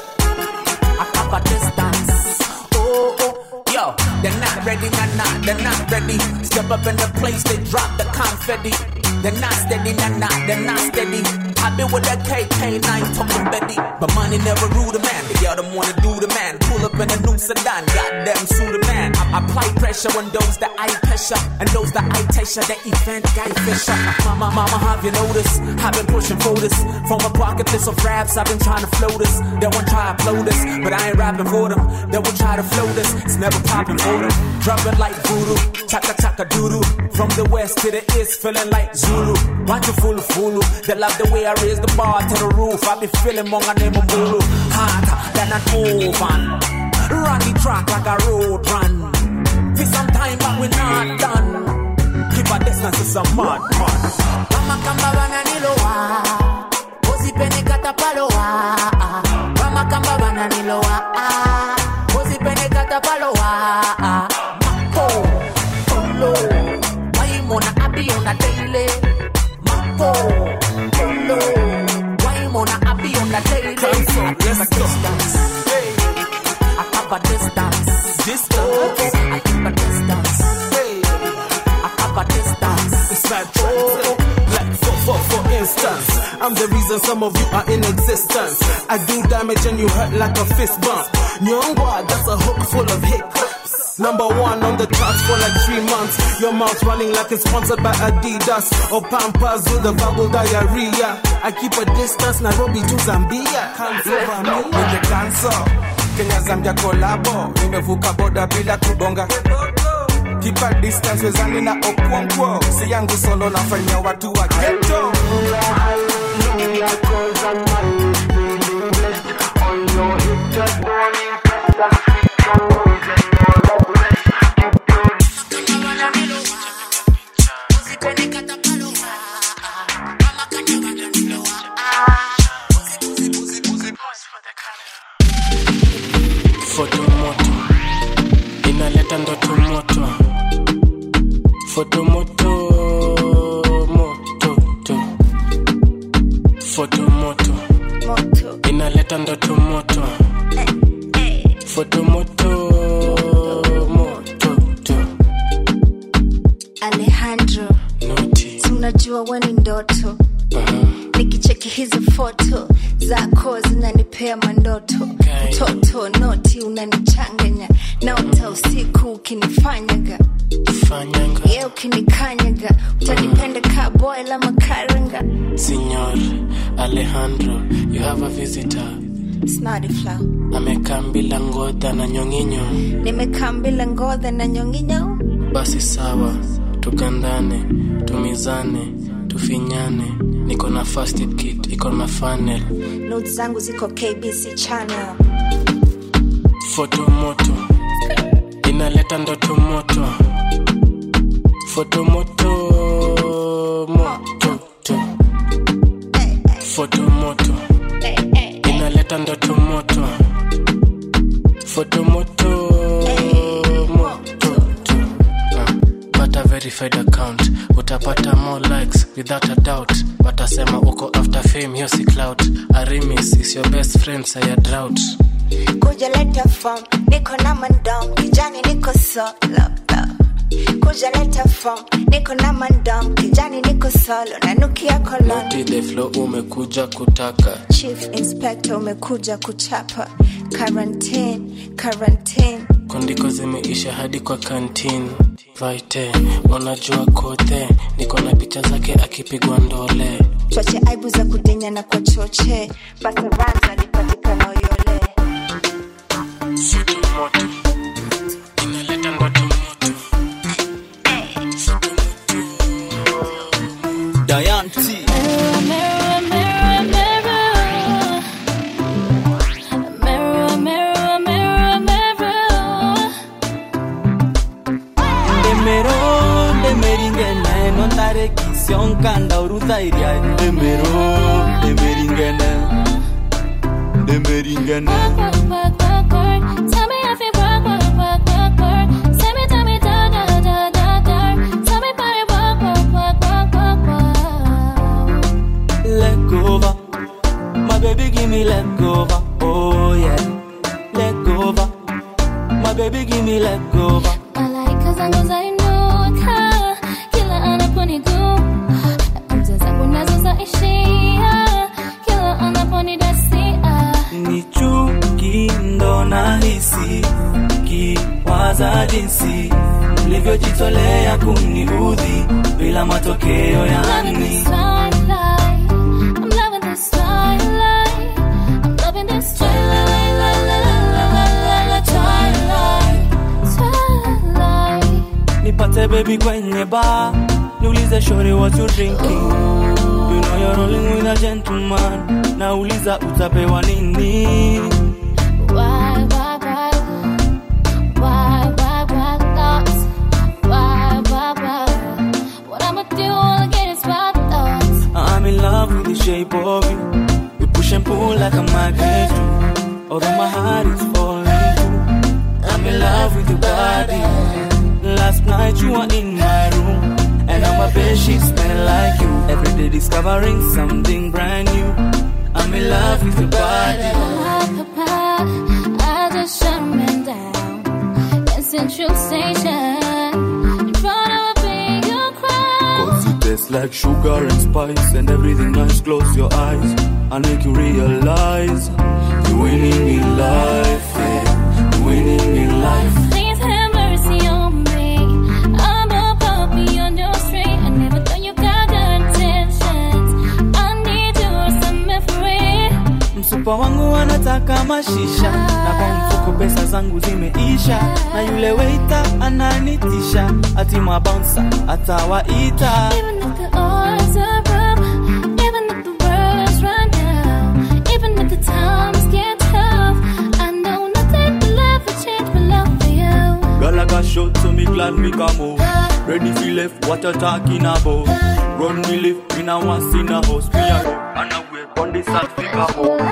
I keep a distance Oh oh Yo they're not ready nah nah they're not ready Step up in the place they drop the confetti They're not steady, nah, nah, they're not steady. I been with that K K nine talking Betty. But money never rule the man. The girl them wanna do the man. Pull up in a new sedan, goddamn sue the man. I apply pressure on those that I pressure. And those that I pressure, that event guy fisher. Mama, mama, have you noticed? I've been pushing for this. From a pocket list of raps, I've been trying to flow this. They won't try to blow this, but I ain't rapping for them. They will try to flow this, it's never popping for them. Dropping like voodoo, chaka chaka doodoo. From the west to the east, feeling like Zulu. Want you full fulu. They love the way I raise the bar to the roof. I be feeling monga name of Mulu. Harder than an oven. Run the track like a road run. For some time but we not done. Keep a distance to some mad man. Mama kamba bananiloa. Ozi pene katapaloa. Mama kamba bananiloa. Ozi pene katapaloa. Mako. Kolo. Waimona abi on a daily. Mako. Kolo. Waimona abi on a daily. I keep a distance. I keep a distance. Distance. I keep a distance. I keep a distance. It's bad oh. Like for, for, for instance, I'm the reason some of you are in existence. I do damage and you hurt like a fist bump. Nyongwa, that's a hook full of hiccups. Number one on the charts for like three months. Your mouth running like it's sponsored by Adidas or Pampers with a bubble diarrhea. I keep a distance, Nairobi to Zambia. Can't over me. With the cancer, Kenya Zambia collabo. Nimevuka boda bila kubonga. Keep a distance wezani na okuongo. Si yangu solo nafanya watu wa ghetto. On your hip just don't impress the Foto moto inaleta ndoto moto. Foto moto moto to. Foto moto moto inaleta ndoto moto. Foto moto moto to. Alejandro Noti tunajua wewe ndoto. uh-huh. Nikicheki hizo foto zako zinanipea mandoto. Mtoto noti unanichanganya. Naota usiku ukinifanyaga Fanyaga yeah ukinikanyaga. Utanipenda ka boy la makaranga. Signor Alejandro, you have a visitor. Snotty flow. Amekambila ngodha na nyonginyo. Nimekambila ngodha na nyonginyo. Basi sawa, tukandane, tumizane, tufinyane. Niko na first aid kit, iko na funnel. Notes zangu ziko K B C channel. Foto moto inaleta ndoto moto. Foto moto moto to. Foto moto inaleta ndoto moto. Foto moto moto to. uh, But a verified account utapata more likes without a doubt. Watasema uko after fame, hiyo si clout. Arimis is your best friend, say a drought. Kuja leta form, niko na mandom. Kijani niko solo. Kuja leta form, niko na mandom. Kijani niko solo, nanukia koloni. Noti the flow umekuja kutaka. Chief Inspector umekuja kuchapa. Quarantine, quarantine. Kondiko zimeisha hadi kwa canteen. Vaite, unajua kote. Niko na picha zake akipigwa ndole. Choche aibu za kudinya na kwa choche. Basa ranza lipatikana oyole. Foto moto inaleta ndoto moto. Foto moto Diane T. Mirror, mirror, mirror, mirror. Mirror, mirror, mirror, mirror. Demero, demeringe na Nare kision kanda uruta iria Demero, demeringene Demeringene Work, work, work, work Tell me if it work, work, work, work, work Tell me, tell me, da, da, da, da, da Tell me about it, work, work, work, work, work, work Let go over My baby give me let go over Oh yeah Let go over My baby give me let go over I like cause I know I know ka Kila anaponi gu Mteza kunazo za ishia Kila anaponi dasia Ni chuki ndo nahisi Kiwaza jinsi Mlivyojitolea kuniudhi Bila matokeo yani I'm loving this twilight I'm loving this twilight la, la, la, la, la, la, la, twilight Twilight Nipate baby kwenye bar Niulize shorty what you drinking You know you're rolling with a gentleman Nauliza utapewa nini Why, why, why Why, why, why thoughts Why, why, why What I'ma do all again is wild thoughts I'm in love with the shape of you We push and pull like a magnet do Although my heart is falling through I'm in love with your body Last night you were in my room And now my bedsheets smell like you Every day discovering something brand new I'm in love with your body Papa, I just shut me down in Central Station In front of a bigger crowd Cause you taste like sugar and spice And everything nice, close your eyes I'll make you realize You're winning in life, yeah You're winning in life Please have mercy on me I'm a puppy on your street I never thought you got good intentions I need you to set me free Msupa wangu anataka mashisha Na kwa mfuko pesa zangu zimeisha Na yule waiter ananitisha Ati mabouncer atawaita Even if the odds are up Even if the world's run down Even if the times get tough I know nothing but love will change my love for you Girl, I got shot so me glad me come home Ready for left, what you talking about Run me lift, me now once in a house Me a go, and I wait on the side figure home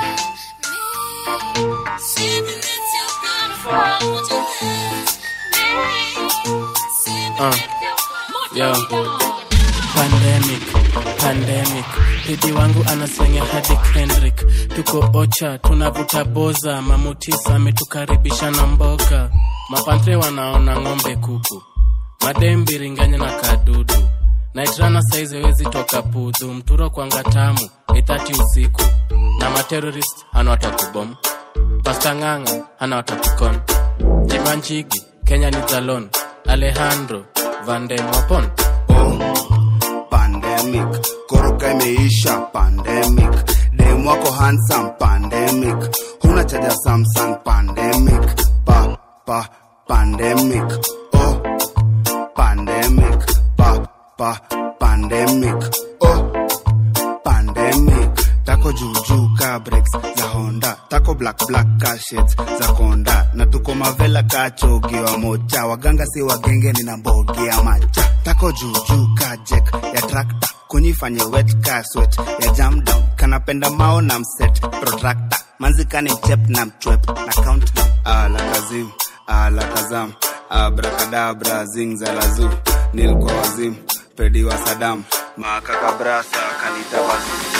Uh, yo. Pandemic, pandemic Bibi wangu anaswenya hadi Kendrick Tuko ocha, tunavuta boza Mamutisa ametukaribisha na mboga Mapantre wanaona ng'ombe kuku Madembi ringanya na kadudu Naitrana saizi wezi toka pudhu Mturo kwanga tamu, itati usiku Na materrorist hana watakubom Pasta nganga, hana watakukon Jimanjigi, Kenya ni Zalon Alejandro, Van Den Wapon Oh, pandemic Koroka imeisha, pandemic Dem wako handsome, pandemic Huna chaja Samsung, pandemic Pa, pa, pandemic Oh, pandemic Pa, pa, pandemic Oh, pandemic Tako juju ka breaks za Honda Tako black black ka shades za Honda Na tuko mavela ka chogi wa mocha Waganga si wagenge ni na mbogi ya macha Tako juju ka jack ya tractor Kunifanye wet ka sweat ya jam down Kanapenda mao na mset protractor Manzika ni mchep na mchwep na countdown Ala kazim, ala kazam Abracadabra zing za lazu Nil kwa wazim, pedi wa Saddam Makaka brasa kanita wazim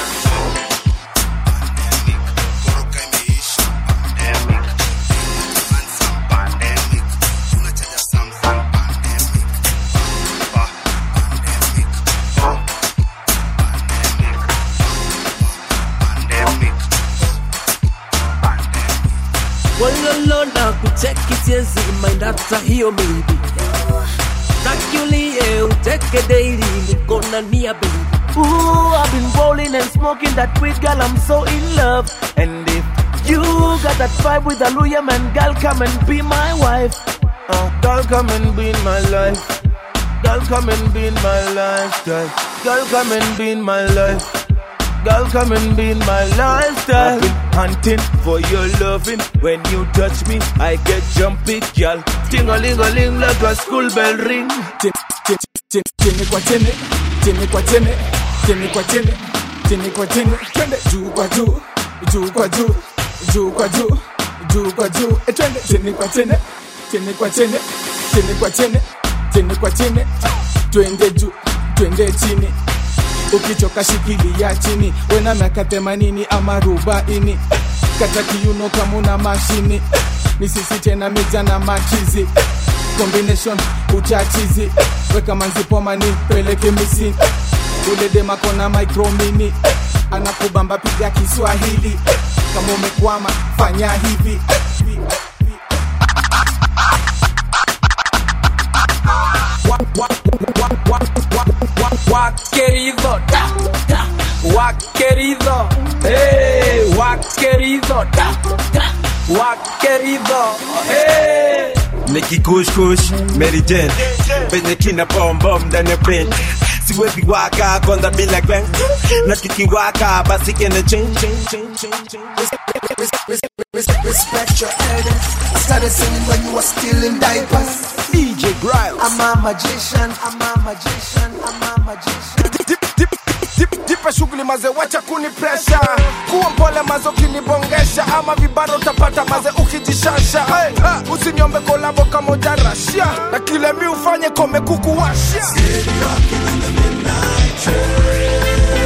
Walolo na kucheki siezi mind hata hiyo maybe Takulie uteke daily nikona nia baby Ooh, I've been rolling and smoking that weed, girl, I'm so in love. And if you got that vibe with a Luya man, girl, come and be my wife. Uh, girl, come and be in my life. Girl, come and be in my lifestyle. Girl, come and be in my life. Girl, come and be in my lifestyle. I've been hunting for your loving. When you touch me, I get jumpy, girl. Ting-a-ling-a-ling like a school bell ring. Ting, ting. Chini kwa chini, chini kwa chini, chini kwa chini, chini kwa chini, twende juu kwa juu, juu kwa juu, juu kwa juu, juu kwa juu, e twende chini kwa chini, chini kwa chini, chini kwa chini, chini kwa chini, twende juu, twende chini. Ukichoka shikilia chini, wena miaka themanini ama arobaini, kata kiuno kama una mashini, ni sisi tena mija na machizi, combination uchachizi, weka manzi poma ni peleke misi, ule dema kona micro mini, anakubamba piga Kiswahili, kama umekwama fanya hivi. What querido, da, da. What querido, hey. What querido, da, da. What querido, hey. Nikki Kush Kush, Mary Jane, penye kina bomb bomb ndani ya brain. Siwezi waka konda bila gang, na kikiwaka basi kene change change change change. Respect your elders. I started singing when you were still in diapers. D J Briles. I'm a magician, I'm a magician, I'm a magician. Dip, dip, dip, dipa shughuli maze, wacha kuni pressure. Kuwa mpole maze ukinibongesha, ama vibaro utapata maze ukijishasha. Hey, uh, usiniombe kolabo kama ujarashia, na kile mi ufanye kome kukuwashia. Steady rocking on the midnight train.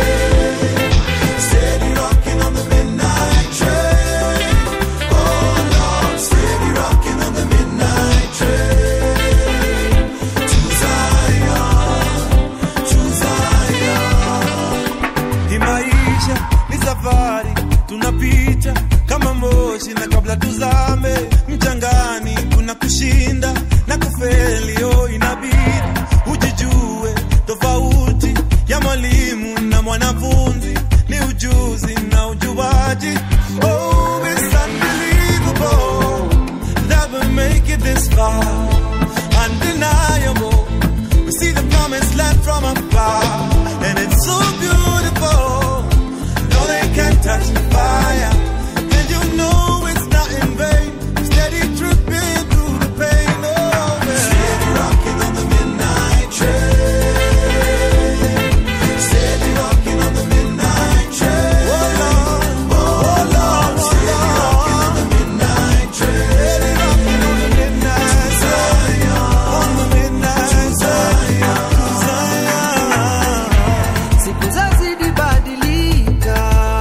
Steady rocking on the midnight train. Oh Lord, steady rocking on the midnight train. To Zion, to Zion. Hii maisha ni safari, tunapita kama moshi, na kabla tuzame mchangani kuna kushinda na kufeli. Oh, inabidi ujijue tofauti ya mwalimu na mwanafunzi ni ujuzi na ujuaji. Oh, it's unbelievable that we make it this far. Undeniable, we see the promised land from afar, and it's so beautiful. No, they can't touch the fire, and you know it's not in vain. Steady tripping through the pain. Oh, yeah. Steady rocking on the midnight train. Steady rocking on the midnight train. Oh Lord, oh Lord, steady rocking on the midnight train. Steady rocking on the midnight train. On the midnight train. Zion. Siku zazidi badilika,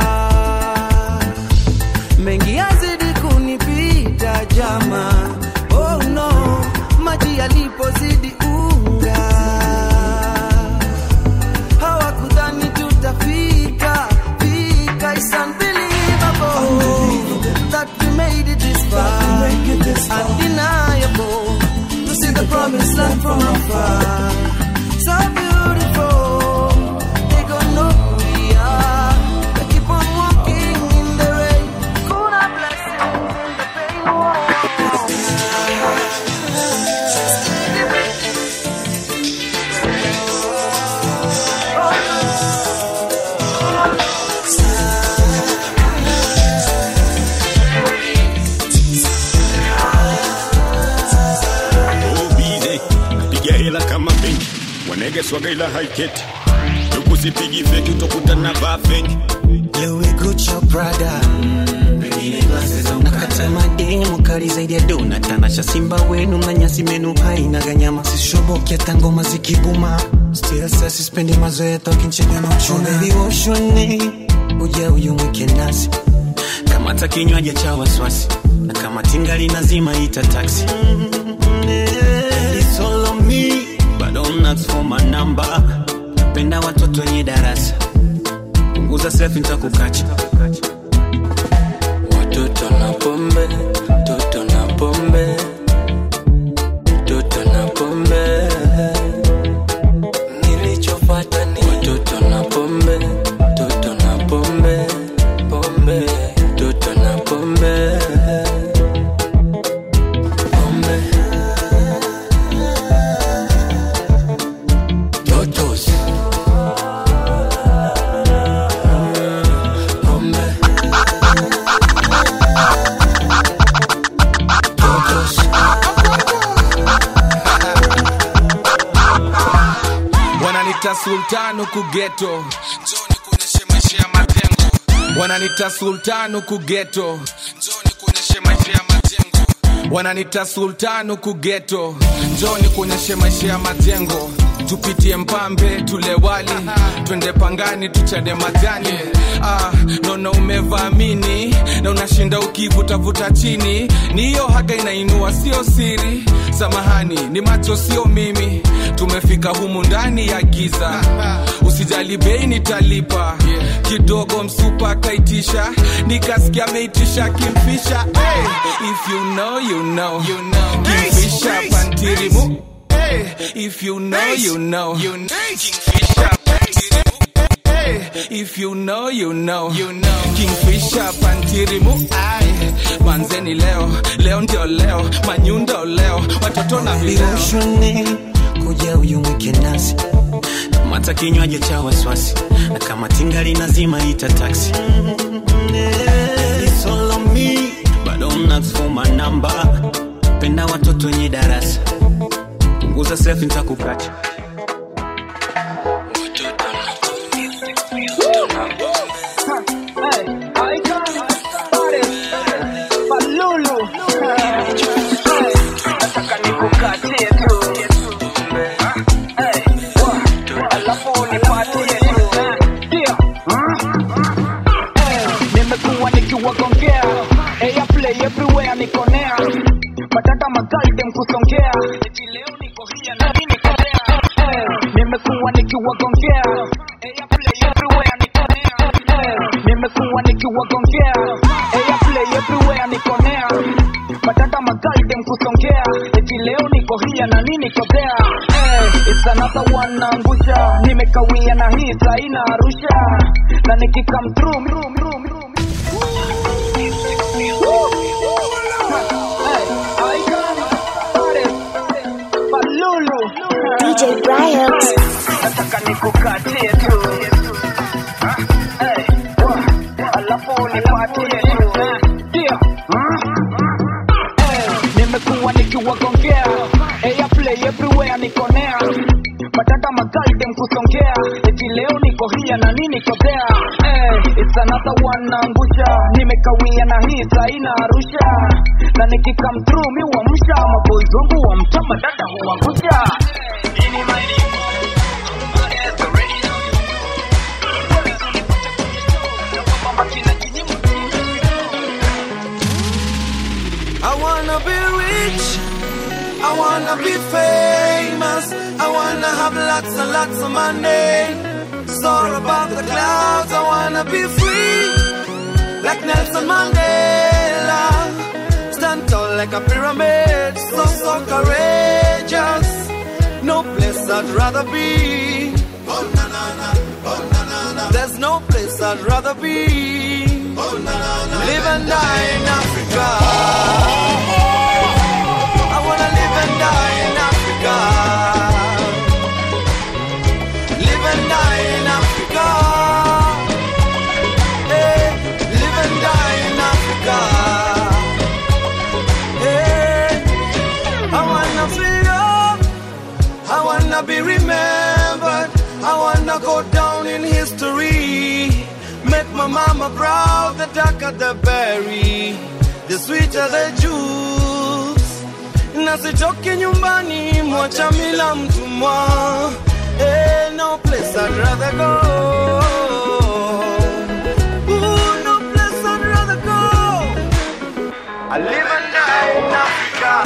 mengi yazidi kunipita jama. Oh no, maji yalipozidi unga, hawakudhani tutafika fika. It's unbelievable that we made it this far. Undeniable to see the promised land from afar. So beautiful, they gon' know who we are. They keep on walking in the rain. Kuna blessings in the pain. Obize, napiga hela kama benki, wanege swaga ila haiketi. Tukusipigi feki utakuta na vaa feki. Louis Gucci Prada, nakata mademu kali zaidi ya dona. Tanasha simba wenu na nyasi menu haina ganyama. Sishobokia tangoma zikibuma, still sasa spendi mazoea talking chega na uchuna. Baby woshone, uja uyu mwike nasi, kama takinywaji cha waswasi, na kama tingali nazima ita taxi. It's all on me, but don't ask for my number. Penda watoto wenye darasa, punguza selfie nitakukacha. Watoto na pombe, toto na pombe, toto na pombe. Nilichofuata ni watoto na pombe, toto na pombe, pombe, toto na pombe, pombe. Totos. Wananita sultanu kugeto, Johnny kuonyeshe maisha ya majengo. Wananita sultanu kugeto, Johnny kuonyeshe maisha ya majengo. Wananita sultanu kugeto, Johnny kuonyeshe maisha ya majengo. Tupitie Mpambe tule wali, twende Pangani tuchade majani. Ah, nono umevamini na unashinda ukivuta vuta chini. Ni hiyo haga inainua sio siri. Samahani ni macho sio mimi. Tumefika humu ndani ya giza. Usijali bei nitalipa. Kidogo msupa kaitisha, nikasikia meitisha Kingfisher. Hey, if you know you know, you know. Kingfisher pantirimu. Hey, if you know you know, you know. Kingfisher pantirimu. Hey, if you know you know, you know. Kingfisher pantirimu. Ay, manzeni leo, leo ndio leo, manyundo leo, watoto na vileo. Kuja uyumwike nasi, mata kinywaji cha waswasi, na kama tingali nazima ita taxi. It's all on me, but don't ask for my number. Penda watoto wenye darasa, punguza selfie nitakukacha. Everywhere nikonea matata magalde mkusongea eti leo niko hia na mimi nikonea nimekuwa nikiwagongea eya play everywhere nikonea nimekuwa nikiwagongea eya play everywhere nikonea matata magalde mkusongea eti leo niko hia na mimi nikonea it's another one naangusha nimekawia na hii saina Arusha na nikikam through room room room D J Bryox. Nataka nikukatie tu. Hey, alafu nipatie tu. Ndio. Nimekuwa nikiwagongea. Eya play everywhere nikonea. Matata magalde mkusongea. Eti leo niko hia na nini kodea. It's another one naangusha. Nimekawia na hii saina Arusha. Na nikikam through mi uamsha. Maboys wangu wa mtama dada huangusha. I wanna be rich, I wanna be famous, I wanna have lots and lots of money. Soar above the clouds, I wanna be free, like Nelson Mandela. Stand tall like a pyramid, so, so courageous. No place I'd rather be. Oh, na, na, na. Oh, na, na, na. There's no place I'd rather be. Oh, na, na, na. Live and die in Africa. I wanna live and die in Africa. Live and die in Africa. Hey, live and die in Africa. Hey, I wanna feel love. I wanna be remembered. I wanna go down in history. Make my mama proud. The darker the berry, the sweeter the juice. Nasitoke nyumbani, mwacha mila mtumwa. Ain't no place I'd rather go. Ooh, no place I'd rather go. I live and die in Africa.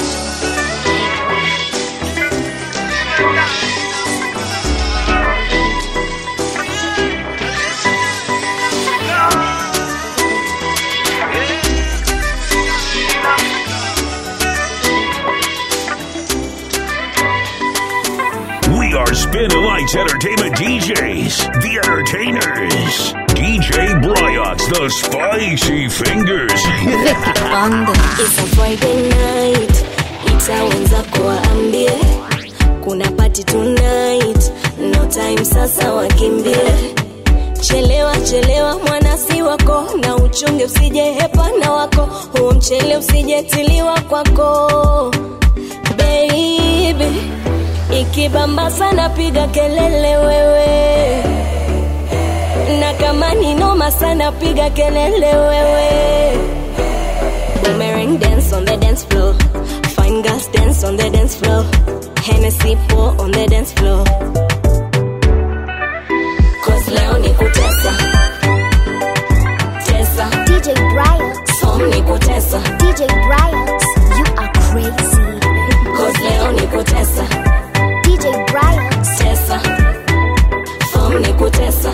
We are Spin Lights Entertainment D Js, the entertainers. D J Bryox, the spicy fingers. It's a Friday night, itaanza kuambie kuna party tonight, no time sasa wakimbie. Chelewa chelewa mwana si wako, na uchunge usije hepa na wako, huo mchele usije tiliwa kwako. Baby, ikibamba sana piga kelele wewe, na kama ni noma sana piga kelele wewe. Boomerang dance on the dance floor, fine girls dance on the dance floor, Hennessy pour on the dance floor. Cause leo ni kutesa, tesa. D J Brian, Som ni kutesa, D J Brian, you are crazy. Cause leo ni kutesa, D J Brian, tesa. Som ni kutesa.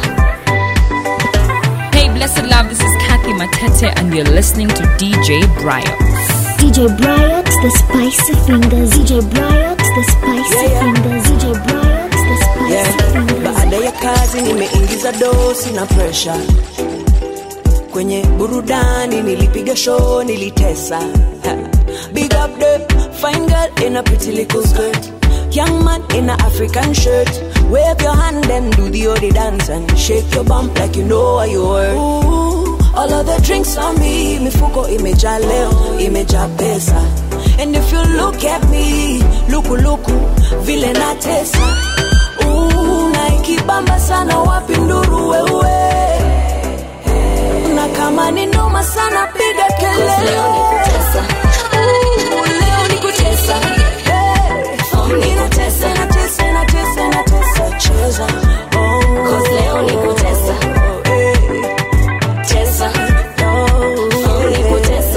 Hey, blessed love, this is Kathy Matete and you're listening to D J Brian. D J Brian, the spicy fingers. D J Brian, the spicy yeah, yeah. fingers. D J Brian, the spicy yeah. fingers. Baada ya kazi nimeingiza dosi na pressure. Kwenye burudani nilipiga show, nilitesa. Big up the fine girl in a pretty little skirt, young man in a African shirt. Wave your hand and do the odi dance and shake your bump like you know what you were. Ooh, all of the drinks on me, mifuko imejaa leo, imejaa pesa. And if you look at me, luku luku, vile natesa. Ooh, na ikibamba sana wapi nduru wewe. Na kama ni noma sana piga kelele. Leo ni kutesa, Ooh, leo ni kutesa. Hey, Som ni kutesa, natesa, natesa, natesa, cheza. Oh, cause leo ni kutesa, hey, tesa. oh, Som ni kutesa.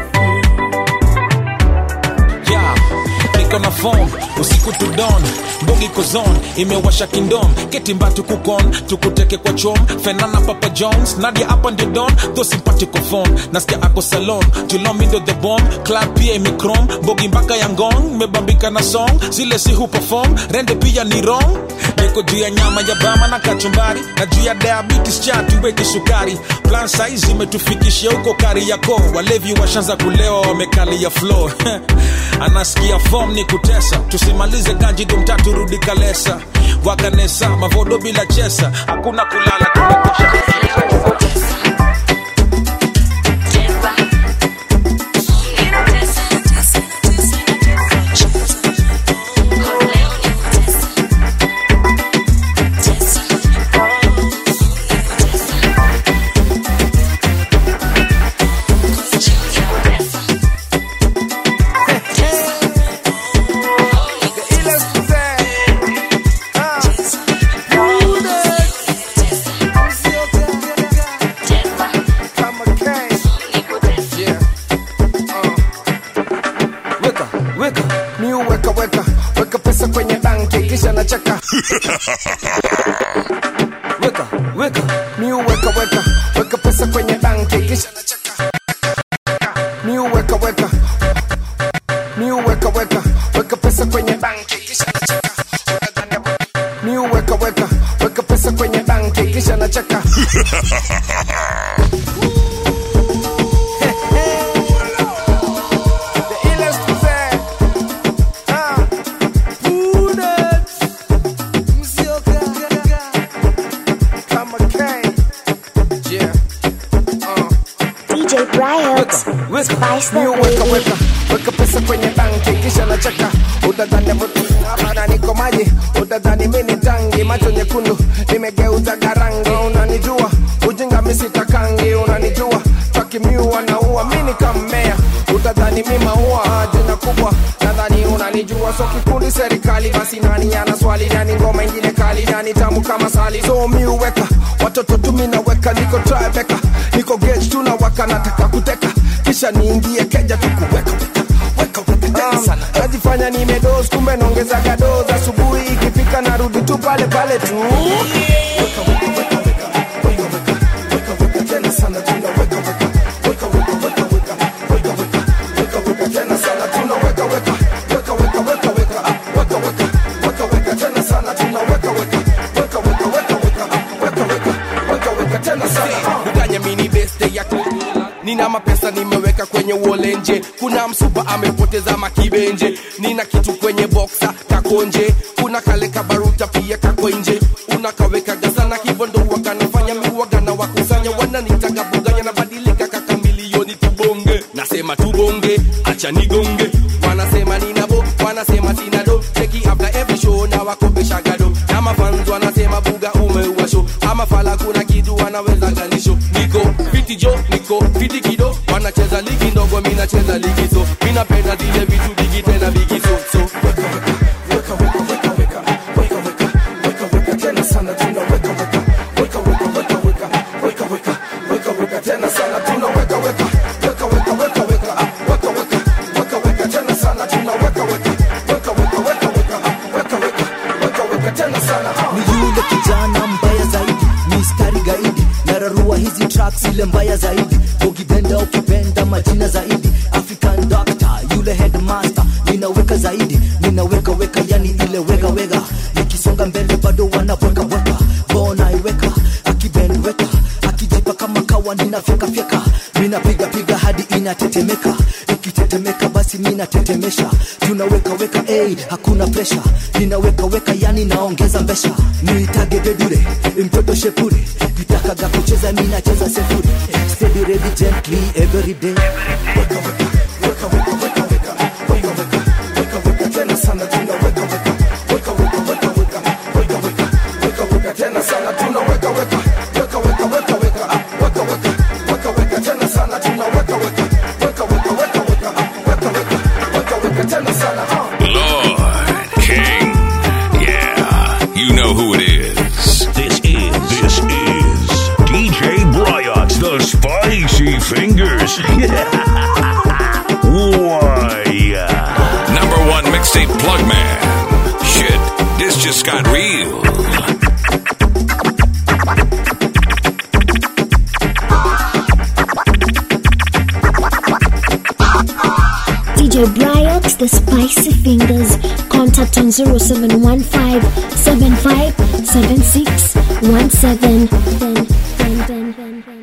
Yeah, niko na phone usiku to dawn, Bogi kozon imewasha kingdom, ketimba tukukon tukuteke kwa chom, Fenana Papa Jones, Nadia up and don, those sympathical phone, nasikia ako salon, Tulomindo the bomb, club pia imikrom, Bogi mpaka yangong, mebambika na song, zile si hu perform, rende pia ni wrong. Niko juu ya nyama ya bama na kachumbari, na juu ya diabetes chatu weki sukari, plan size imetufikishia huko kari yako, walevi washanza kulewa wamekali ya flow. Anasikia form ni kutesa, tusimalize kanji dumtatu rudi kalesa, wakanesa mavodo bila chesa, hakuna kulala tumekosha. Weka, weka, miu weka weka, weka pesa kwenye banki kisha nacheka. Miu weka weka, miu weka weka, weka pesa kwenye banki kisha nacheka. Miu weka weka, weka pesa kwenye banki kisha nacheka. Spice the weka weka, weka pesa kwenye banki kisha nacheka. Utadhani hapana niko maji, utadhani mimi ni tangi, macho nyekundu nimegeuza garangi. Unanijua ujinga mimi sitakangi, unanijua takimiu wanaua mimi kammea. Utadhani mimi maua jina kubwa, nadhani unanijua. So kikundi serikali, basi nani ana swali, nani ngoma ingine kali, nani tamu kama sali. So mi uweka watoto tu mimi naweka, niko Tribeca, niko gauge tunawaka, nataka kuteka kisha niingie keja tukuweka weka weka tena sana. Najifanya nimedoze kumbe naongeza gadoza, asubuhi ikifika narudi tu pale pale tu. Weka weka weka weka weka weka weka tena sana tunaweka weka weka weka weka weka weka weka weka tena sana tunaweka weka weka weka weka weka weka weka weka tena sana tunaweka weka weka weka weka weka weka weka tena sana. Udanya mini beste yako nina mapesa nimeweka kwenye uolenje, kuna msupa amepoteza makibenje, nina kitu kwenye boxa kakonje, kuna kale kabaruta pia kako nje, unakaweka gazana hivyo ndo wakanafanya miwagana wakusanya, wananitaka buganya na badilika kaka milioni tubonge, nasema tubonge acha nigonge, wanasema ninabo wanasema sinado, cheki after every show na wakopesha gado. Kama fans wanasema buga umeua show. Kama fala kuna kitu wanaweza ganisho. Niko fiti jo, niko fiti kido. Wanacheza ligi ndogo, mimi nacheza ligi so. Mimi napenda zile vitu bigi tena bigi so so. Weka weka weka weka weka weka weka weka tena sana tuna weka weka weka weka weka weka weka weka weka weka tena sana tuna weka weka weka weka weka weka weka weka weka weka tena sana tuna weka weka weka weka weka weka weka weka weka weka tena sana. Ni yule kijana mbaya zaidi, mistari gaidi, nararua hizi tracks ile mbaya zaidi. Ukipenda ukipenda majina zaidi, African doctor yule headmaster, ninaweka zaidi, ninaweka weka yani ile wega wega. Nikisonga mbele bado wanaweka weka, bona iweka akibend weka, akijipa kama kawa ninafyeka fyeka, ninapiga piga hadi inatetemeka. Ikitetemeka basi ninatetemesha, tunaweka weka eh, hakuna pressure, ninaweka weka yani naongeza mbesha. Niitage bedure mtoto shepure, kitakaga kucheza ninacheza sefuri, steady ready gently every day. Weka weka weka weka weka weka weka weka weka weka tena sana tunaweka weka weka weka weka weka weka weka weka weka tena sana tunaweka weka weka weka weka weka weka weka weka weka tena sana tunaweka weka weka weka weka weka weka weka weka weka tena sana. Lord King, yeah, you know who it is. This is this is D J Bryox, the Spicy Fingers. Why? Number one mixtape plug man. Shit, this just got real. D J Bryox, the Spicy Fingers. Contact on zero seven one five seven five seven six one seven. Then, then, then, then, then.